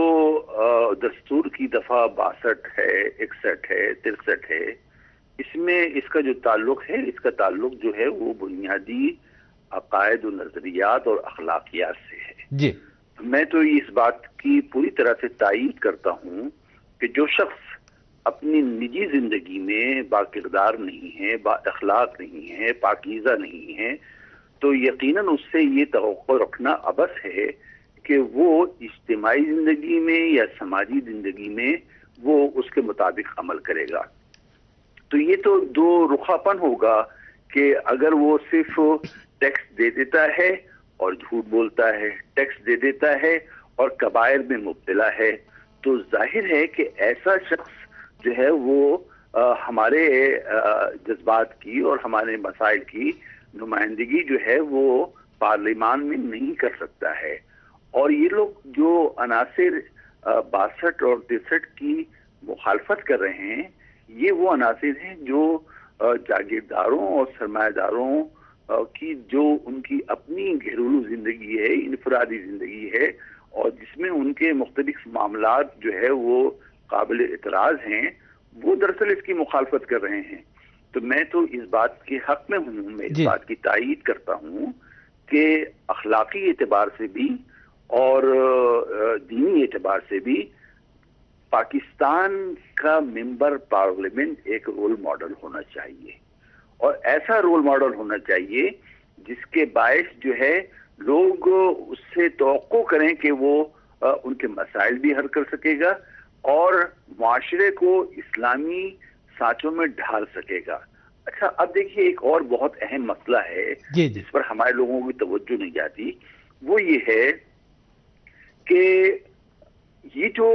دستور کی دفعہ باسٹھ ہے، اکسٹھ ہے، ترسٹھ ہے، اس میں اس کا جو تعلق ہے، اس کا تعلق جو ہے وہ بنیادی عقائد و نظریات اور اخلاقیات سے ہے۔ جی میں تو اس بات کی پوری طرح سے تائید کرتا ہوں کہ جو شخص اپنی نجی زندگی میں با کردار نہیں ہے، با اخلاق نہیں ہے، پاکیزہ نہیں ہے، تو یقیناً اس سے یہ توقع رکھنا عبث ہے کہ وہ اجتماعی زندگی میں یا سماجی زندگی میں وہ اس کے مطابق عمل کرے گا۔ تو یہ تو دو رخا پن ہوگا کہ اگر وہ صرف ٹیکس دے دیتا ہے اور جھوٹ بولتا ہے، ٹیکس دے دیتا ہے اور کبائر میں مبتلا ہے، تو ظاہر ہے کہ ایسا شخص جو ہے وہ ہمارے جذبات کی اور ہمارے مسائل کی نمائندگی جو ہے وہ پارلیمان میں نہیں کر سکتا ہے۔ اور یہ لوگ جو عناصر باسٹھ اور ترسٹھ کی مخالفت کر رہے ہیں، یہ وہ عناصر ہیں جو جاگیرداروں اور سرمایہ داروں کی جو ان کی اپنی گھریلو زندگی ہے، انفرادی زندگی ہے، اور جس میں ان کے مختلف معاملات جو ہے وہ قابل اعتراض ہیں، وہ دراصل اس کی مخالفت کر رہے ہیں۔ تو میں تو اس بات کے حق میں ہوں، میں اس بات کی تائید کرتا ہوں کہ اخلاقی اعتبار سے بھی اور دینی اعتبار سے بھی پاکستان کا ممبر پارلیمنٹ ایک رول ماڈل ہونا چاہیے، اور ایسا رول ماڈل ہونا چاہیے جس کے باعث جو ہے لوگ اس سے توقع کریں کہ وہ ان کے مسائل بھی حل کر سکے گا اور معاشرے کو اسلامی سانچوں میں ڈھال سکے گا۔ اچھا، اب دیکھیے ایک اور بہت اہم مسئلہ ہے جس پر ہمارے لوگوں کی توجہ نہیں جاتی، وہ یہ ہے کہ یہ جو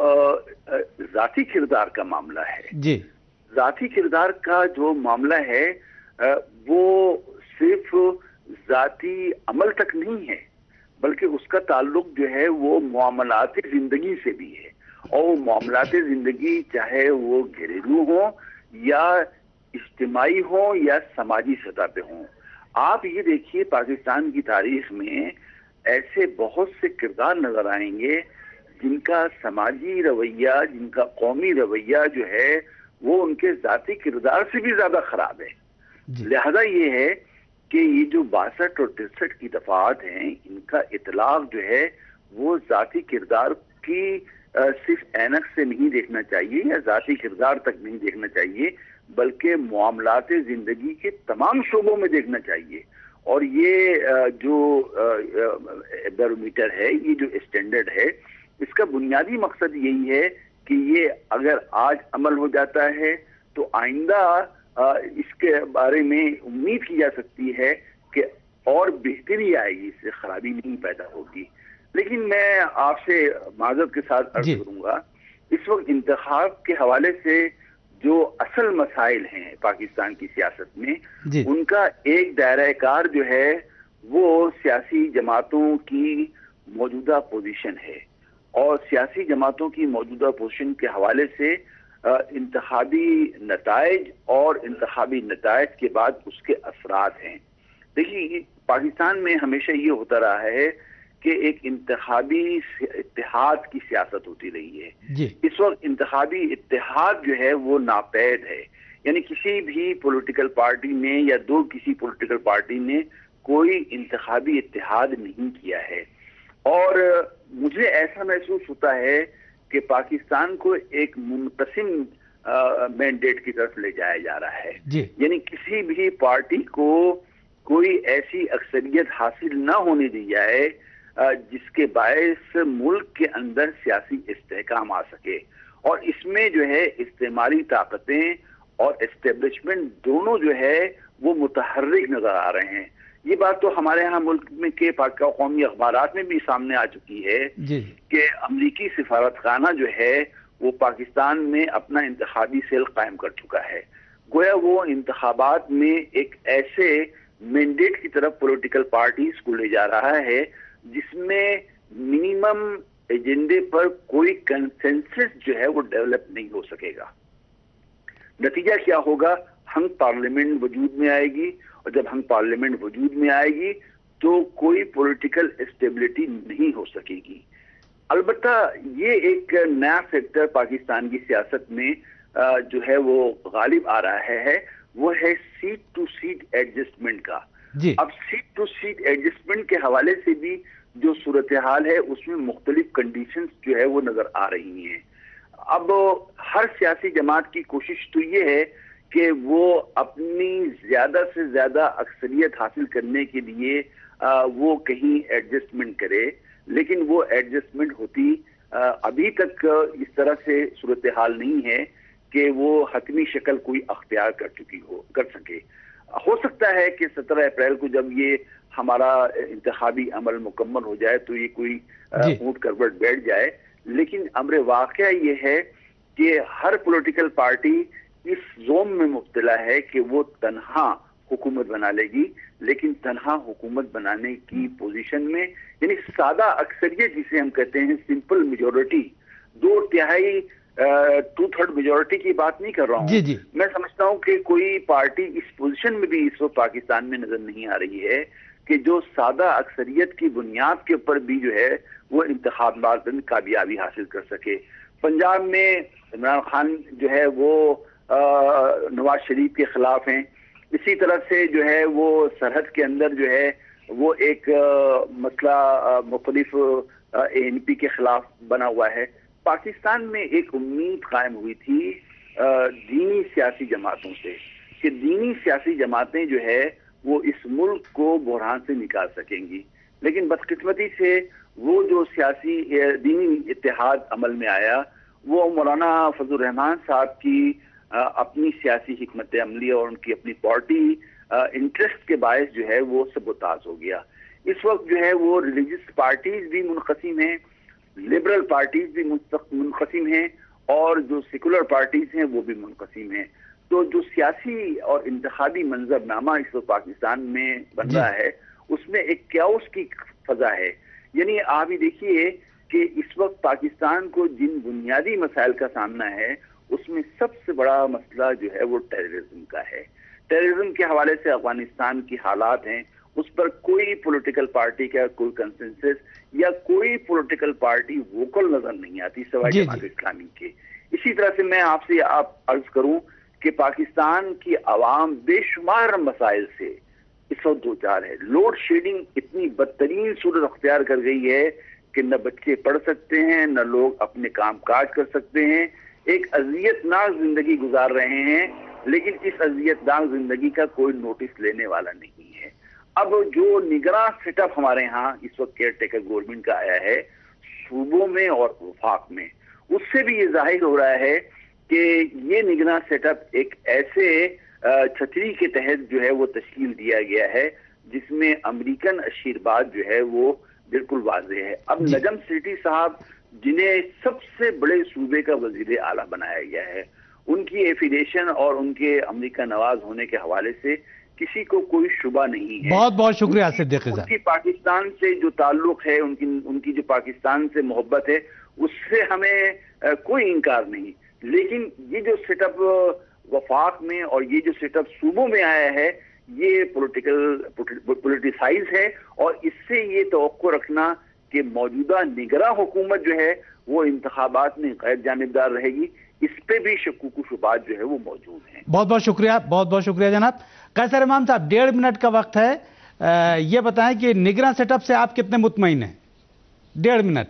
ذاتی کردار کا معاملہ ہے، جی ذاتی کردار کا جو معاملہ ہے وہ صرف ذاتی عمل تک نہیں ہے، بلکہ اس کا تعلق جو ہے وہ معاملات زندگی سے بھی ہے، اور وہ معاملات زندگی چاہے وہ گھریلو ہوں یا اجتماعی ہوں یا سماجی سطح پہ ہوں۔ آپ یہ دیکھیے پاکستان کی تاریخ میں ایسے بہت سے کردار نظر آئیں گے جن کا سماجی رویہ، جن کا قومی رویہ جو ہے وہ ان کے ذاتی کردار سے بھی زیادہ خراب ہے. لہذا یہ ہے کہ یہ جو باسٹھ اور ترسٹھ کی دفعات ہیں، ان کا اطلاق جو ہے وہ ذاتی کردار کی صرف اینک سے نہیں دیکھنا چاہیے یا ذاتی کردار تک نہیں دیکھنا چاہیے، بلکہ معاملات زندگی کے تمام شعبوں میں دیکھنا چاہیے. اور یہ جو بیرومیٹر ہے، یہ جو اسٹینڈرڈ ہے، اس کا بنیادی مقصد یہی ہے کہ یہ اگر آج عمل ہو جاتا ہے تو آئندہ اس کے بارے میں امید کی جا سکتی ہے کہ اور بہتری آئے گی، اس سے خرابی نہیں پیدا ہوگی. لیکن میں آپ سے معذرت کے ساتھ عرض کروں گا، اس وقت انتخاب کے حوالے سے جو اصل مسائل ہیں پاکستان کی سیاست میں، ان کا ایک دائرہ کار جو ہے وہ سیاسی جماعتوں کی موجودہ پوزیشن ہے، اور سیاسی جماعتوں کی موجودہ پوزیشن کے حوالے سے انتخابی نتائج اور انتخابی نتائج کے بعد اس کے اثرات ہیں. دیکھیے، پاکستان میں ہمیشہ یہ ہوتا رہا ہے کہ ایک انتخابی اتحاد کی سیاست ہوتی رہی ہے. جی. اس وقت انتخابی اتحاد جو ہے وہ ناپید ہے، یعنی کسی بھی پولیٹیکل پارٹی نے یا دو کسی پولیٹیکل پارٹی نے کوئی انتخابی اتحاد نہیں کیا ہے. اور مجھے ایسا محسوس ہوتا ہے کہ پاکستان کو ایک منقسم مینڈیٹ کی طرف لے جایا جا رہا ہے. جی. یعنی کسی بھی پارٹی کو کوئی ایسی اکثریت حاصل نہ ہونے دی جائے جس کے باعث ملک کے اندر سیاسی استحکام آ سکے، اور اس میں جو ہے استعماری طاقتیں اور اسٹیبلشمنٹ دونوں جو ہے وہ متحرک نظر آ رہے ہیں. یہ بات تو ہمارے ہاں ملک میں کے پاکستان قومی اخبارات میں بھی سامنے آ چکی ہے جی. کہ امریکی سفارت خانہ جو ہے وہ پاکستان میں اپنا انتخابی سیل قائم کر چکا ہے. گویا وہ انتخابات میں ایک ایسے مینڈیٹ کی طرف پولیٹیکل پارٹیز کو لے جا رہا ہے جس میں منیمم ایجنڈے پر کوئی کنسنسس جو ہے وہ ڈیولپ نہیں ہو سکے گا. نتیجہ کیا ہوگا؟ ہنگ پارلیمنٹ وجود میں آئے گی، اور جب ہنگ پارلیمنٹ وجود میں آئے گی تو کوئی پولیٹیکل اسٹیبلٹی نہیں ہو سکے گی. البتہ یہ ایک نیا فیکٹر پاکستان کی سیاست میں جو ہے وہ غالب آ رہا ہے، وہ ہے سیٹ ٹو سیٹ ایڈجسٹمنٹ کا. جی. اب سیٹ ٹو سیٹ ایڈجسٹمنٹ کے حوالے سے بھی جو صورتحال ہے اس میں مختلف کنڈیشنز جو ہے وہ نظر آ رہی ہیں. اب ہر سیاسی جماعت کی کوشش تو یہ ہے کہ وہ اپنی زیادہ سے زیادہ اکثریت حاصل کرنے کے لیے وہ کہیں ایڈجسٹمنٹ کرے، لیکن وہ ایڈجسٹمنٹ ہوتی ابھی تک اس طرح سے صورتحال نہیں ہے کہ وہ حتمی شکل کوئی اختیار کر چکی ہو کر سکے. ہو سکتا ہے کہ سترہ اپریل کو جب یہ ہمارا انتخابی عمل مکمل ہو جائے تو یہ کوئی اونٹ کروٹ بیٹھ جائے، لیکن امر واقعہ یہ ہے کہ ہر پولیٹیکل پارٹی اس زوم میں مبتلا ہے کہ وہ تنہا حکومت بنا لے گی، لیکن تنہا حکومت بنانے کی پوزیشن میں، یعنی سادہ اکثریت جسے ہم کہتے ہیں سمپل میجورٹی، دو تہائی ٹو تھرڈ میجورٹی کی بات نہیں کر رہا ہوں. جی جی. میں سمجھتا ہوں کہ کوئی پارٹی اس پوزیشن میں بھی اس وقت پاکستان میں نظر نہیں آ رہی ہے کہ جو سادہ اکثریت کی بنیاد کے اوپر بھی جو ہے وہ انتخابات میں کامیابی حاصل کر سکے. پنجاب میں عمران خان جو ہے وہ نواز شریف کے خلاف ہیں، اسی طرح سے جو ہے وہ سرحد کے اندر جو ہے وہ ایک مسئلہ مختلف اے این پی کے خلاف بنا ہوا ہے. پاکستان میں ایک امید قائم ہوئی تھی دینی سیاسی جماعتوں سے کہ دینی سیاسی جماعتیں جو ہے وہ اس ملک کو بحران سے نکال سکیں گی، لیکن بدقسمتی سے وہ جو سیاسی دینی اتحاد عمل میں آیا وہ مولانا فضل الرحمان صاحب کی اپنی سیاسی حکمت عملی اور ان کی اپنی پارٹی انٹرسٹ کے باعث جو ہے وہ سبوتاژ ہو گیا. اس وقت جو ہے وہ ریلیجس پارٹیز بھی منقسم ہیں، لبرل پارٹیز بھی منقسم ہیں، اور جو سیکولر پارٹیز ہیں وہ بھی منقسم ہیں. تو جو سیاسی اور انتخابی منظر نامہ اس وقت پاکستان میں بن رہا ہے اس میں ایک کیاؤس کی فضا ہے. یعنی آپ ہی دیکھیے کہ اس وقت پاکستان کو جن بنیادی مسائل کا سامنا ہے اس میں سب سے بڑا مسئلہ جو ہے وہ ٹیررزم کا ہے. ٹیررزم کے حوالے سے افغانستان کی حالات ہیں اس پر کوئی پولیٹیکل پارٹی کا کوئی کنسنسس یا کوئی پولیٹیکل پارٹی ووکل نظر نہیں آتی سوائے جی جماعت جی اسلامی کے. اسی طرح سے میں آپ سے آپ عرض کروں کہ پاکستان کی عوام بے شمار مسائل سے اس وقت دو چار ہے. لوڈ شیڈنگ اتنی بدترین صورت اختیار کر گئی ہے کہ نہ بچے پڑھ سکتے ہیں، نہ لوگ اپنے کام کاج کر سکتے ہیں. ایک اذیت ناک زندگی گزار رہے ہیں، لیکن اس اذیت ناک زندگی کا کوئی نوٹس لینے والا نہیں ہے. اب جو نگراں سیٹ اپ ہمارے ہاں اس وقت کیئر ٹیکر گورنمنٹ کا آیا ہے صوبوں میں اور وفاق میں، اس سے بھی یہ ظاہر ہو رہا ہے کہ یہ نگراں سیٹ اپ ایک ایسے چھتری کے تحت جو ہے وہ تشکیل دیا گیا ہے جس میں امریکن آشیرواد جو ہے وہ بالکل واضح ہے. اب نجم سیٹھی صاحب جنہیں سب سے بڑے صوبے کا وزیر اعلیٰ بنایا گیا ہے، ان کی ایفیلیشن اور ان کے امریکہ نواز ہونے کے حوالے سے کسی کو کوئی شبہ نہیں ہے. بہت بہت شکریہ صدیقی صاحب. ان کی پاکستان سے جو تعلق ہے، ان کی ان کی جو پاکستان سے محبت ہے، اس سے ہمیں کوئی انکار نہیں. لیکن یہ جو سیٹ اپ وفاق میں اور یہ جو سیٹ اپ صوبوں میں آیا ہے یہ پولیٹیکل پولیٹیسائز ہے، اور اس سے یہ توقع رکھنا کہ موجودہ نگراں حکومت جو ہے وہ انتخابات میں غیر جانبدار رہے گی، اس پہ بھی شکوک و شبہات جو ہے وہ موجود ہیں. بہت بہت شکریہ، بہت بہت شکریہ جناب. قیصر امام صاحب، ڈیڑھ منٹ کا وقت ہے، یہ بتائیں کہ نگراں سیٹ اپ سے آپ کتنے مطمئن ہیں؟ ڈیڑھ منٹ.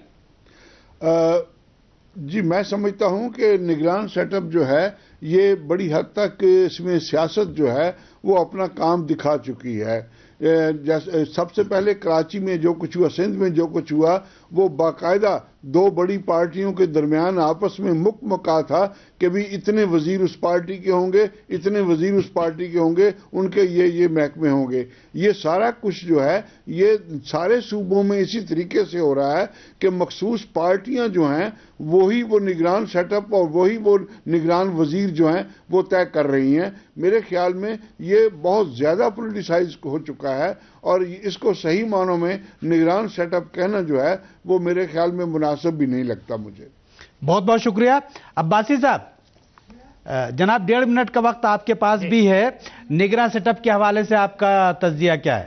جی میں سمجھتا ہوں کہ نگران سیٹ اپ جو ہے یہ بڑی حد تک اس میں سیاست جو ہے وہ اپنا کام دکھا چکی ہے. سب سے پہلے کراچی میں جو کچھ ہوا، سندھ میں جو کچھ ہوا، وہ باقاعدہ دو بڑی پارٹیوں کے درمیان آپس میں مک مکا تھا کہ بھی اتنے وزیر اس پارٹی کے ہوں گے، اتنے وزیر اس پارٹی کے ہوں گے، ان کے یہ یہ محکمے ہوں گے. یہ سارا کچھ جو ہے یہ سارے صوبوں میں اسی طریقے سے ہو رہا ہے کہ مخصوص پارٹیاں جو ہیں وہی وہ نگران سیٹ اپ اور وہی وہ نگران وزیر جو ہیں وہ طے کر رہی ہیں. میرے خیال میں یہ بہت زیادہ پولیٹیسائز ہو چکا ہے، اور اس کو صحیح معنوں میں نگران سیٹ اپ کہنا جو ہے وہ میرے خیال میں مناسب بھی نہیں لگتا مجھے. بہت بہت شکریہ. عباسی صاحب، جناب ڈیڑھ منٹ کا وقت آپ کے پاس بھی ہے، نگراں سیٹ اپ کے حوالے سے آپ کا تجزیہ کیا ہے؟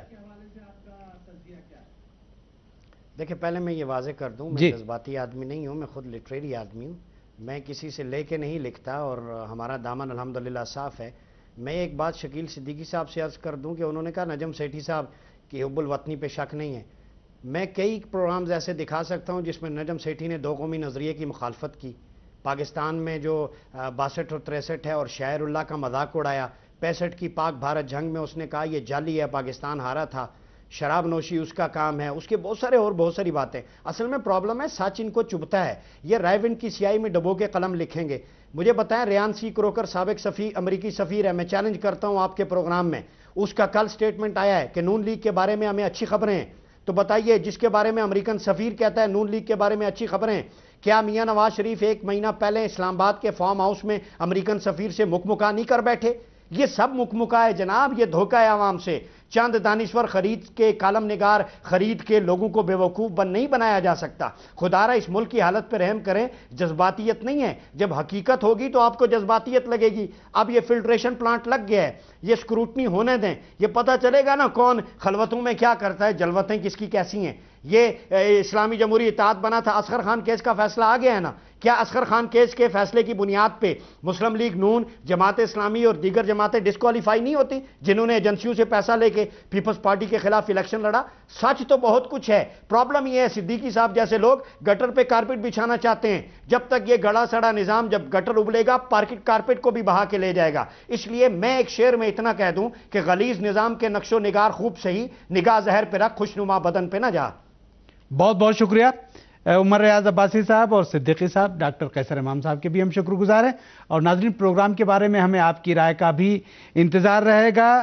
دیکھیں پہلے میں یہ واضح کر دوں، میں جذباتی آدمی نہیں ہوں، میں خود لٹریری آدمی ہوں. میں کسی سے لے کے نہیں لکھتا اور ہمارا دامن الحمدللہ صاف ہے. میں ایک بات شکیل صدیقی صاحب سے عرض کر دوں کہ انہوں نے کہا نجم سیٹھی صاحب کی حب الوطنی پہ شک نہیں ہے. میں کئی پروگرامز ایسے دکھا سکتا ہوں جس میں نجم سیٹھی نے دو قومی نظریے کی مخالفت کی، پاکستان میں جو باسٹھ اور تریسٹھ ہے اور شاعر اللہ کا مذاق اڑایا. پینسٹھ کی پاک بھارت جنگ میں اس نے کہا یہ جعلی ہے، پاکستان ہارا تھا، شراب نوشی اس کا کام ہے، اس کے بہت سارے اور بہت ساری باتیں. اصل میں پرابلم ہے سچ ان کو چبھتا ہے. یہ رائے کی سیاہی میں ڈبو کے قلم لکھیں گے. مجھے بتائیں ریان سی کروکر سابق سفیر امریکی سفیر ہے، میں چیلنج کرتا ہوں آپ کے پروگرام میں، اس کا کل سٹیٹمنٹ آیا ہے کہ نون لیگ کے بارے میں ہمیں اچھی خبریں ہیں. تو بتائیے جس کے بارے میں امریکن سفیر کہتا ہے نون لیگ کے بارے میں اچھی خبریں ہیں، کیا میاں نواز شریف ایک مہینہ پہلے اسلام آباد کے فارم ہاؤس میں امریکن سفیر سے مکمکا نہیں کر بیٹھے؟ یہ سب مکمکا ہے جناب، یہ دھوکہ ہے عوام سے. چند دانشور خرید کے، کالم نگار خرید کے لوگوں کو بیوقوف بن نہیں بنایا جا سکتا. خدا را اس ملک کی حالت پہ رحم کریں، جذباتیت نہیں ہے. جب حقیقت ہوگی تو آپ کو جذباتیت لگے گی. اب یہ فلٹریشن پلانٹ لگ گیا ہے، یہ اسکروٹنی ہونے دیں، یہ پتہ چلے گا نا کون خلوتوں میں کیا کرتا ہے، جلوتیں کس کی کیسی ہیں. یہ اسلامی جمہوری اتحاد بنا تھا، اصغر خان کیس کا فیصلہ آ گیا ہے نا. کیا اصغر خان کیس کے فیصلے کی بنیاد پہ مسلم لیگ نون، جماعت اسلامی اور دیگر جماعتیں ڈسکوالیفائی نہیں ہوتی جنہوں نے ایجنسیوں سے پیسہ لے کے پیپلز پارٹی کے خلاف الیکشن لڑا؟ سچ تو بہت کچھ ہے. پرابلم یہ ہے صدیقی صاحب جیسے لوگ گٹر پہ کارپٹ بچھانا چاہتے ہیں. جب تک یہ گڑا سڑا نظام، جب گٹر ابلے گا پارکٹ کارپٹ کو بھی بہا کے لے جائے گا. اس لیے میں ایک شعر میں اتنا کہہ دوں کہ غلیظ نظام کے نقش و نگار خوب صحیح، نگاہ زہر پہ رکھ خوشنما بدن پہ نہ جا. بہت بہت شکریہ عمر ریاض عباسی صاحب اور صدیقی صاحب. ڈاکٹر قیصر امام صاحب کے بھی ہم شکر گزار ہیں. اور ناظرین، پروگرام کے بارے میں ہمیں آپ کی رائے کا بھی انتظار رہے گا.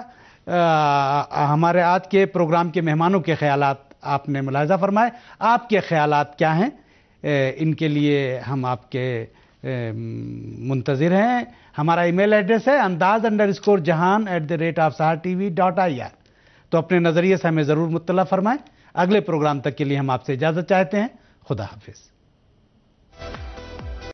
ہمارے آج کے پروگرام کے مہمانوں کے خیالات آپ نے ملاحظہ فرمائے. آپ کے خیالات کیا ہیں؟ ان کے لیے ہم آپ کے منتظر ہیں. ہمارا ای میل ایڈریس ہے Andaz underscore Jahan at the rate of Sahar T V dot I R. تو اپنے نظریے سے ہمیں ضرور مطلع فرمائیں. اگلے پروگرام تک کے لیے ہم آپ سے اجازت چاہتے ہیں. خدا حافظ.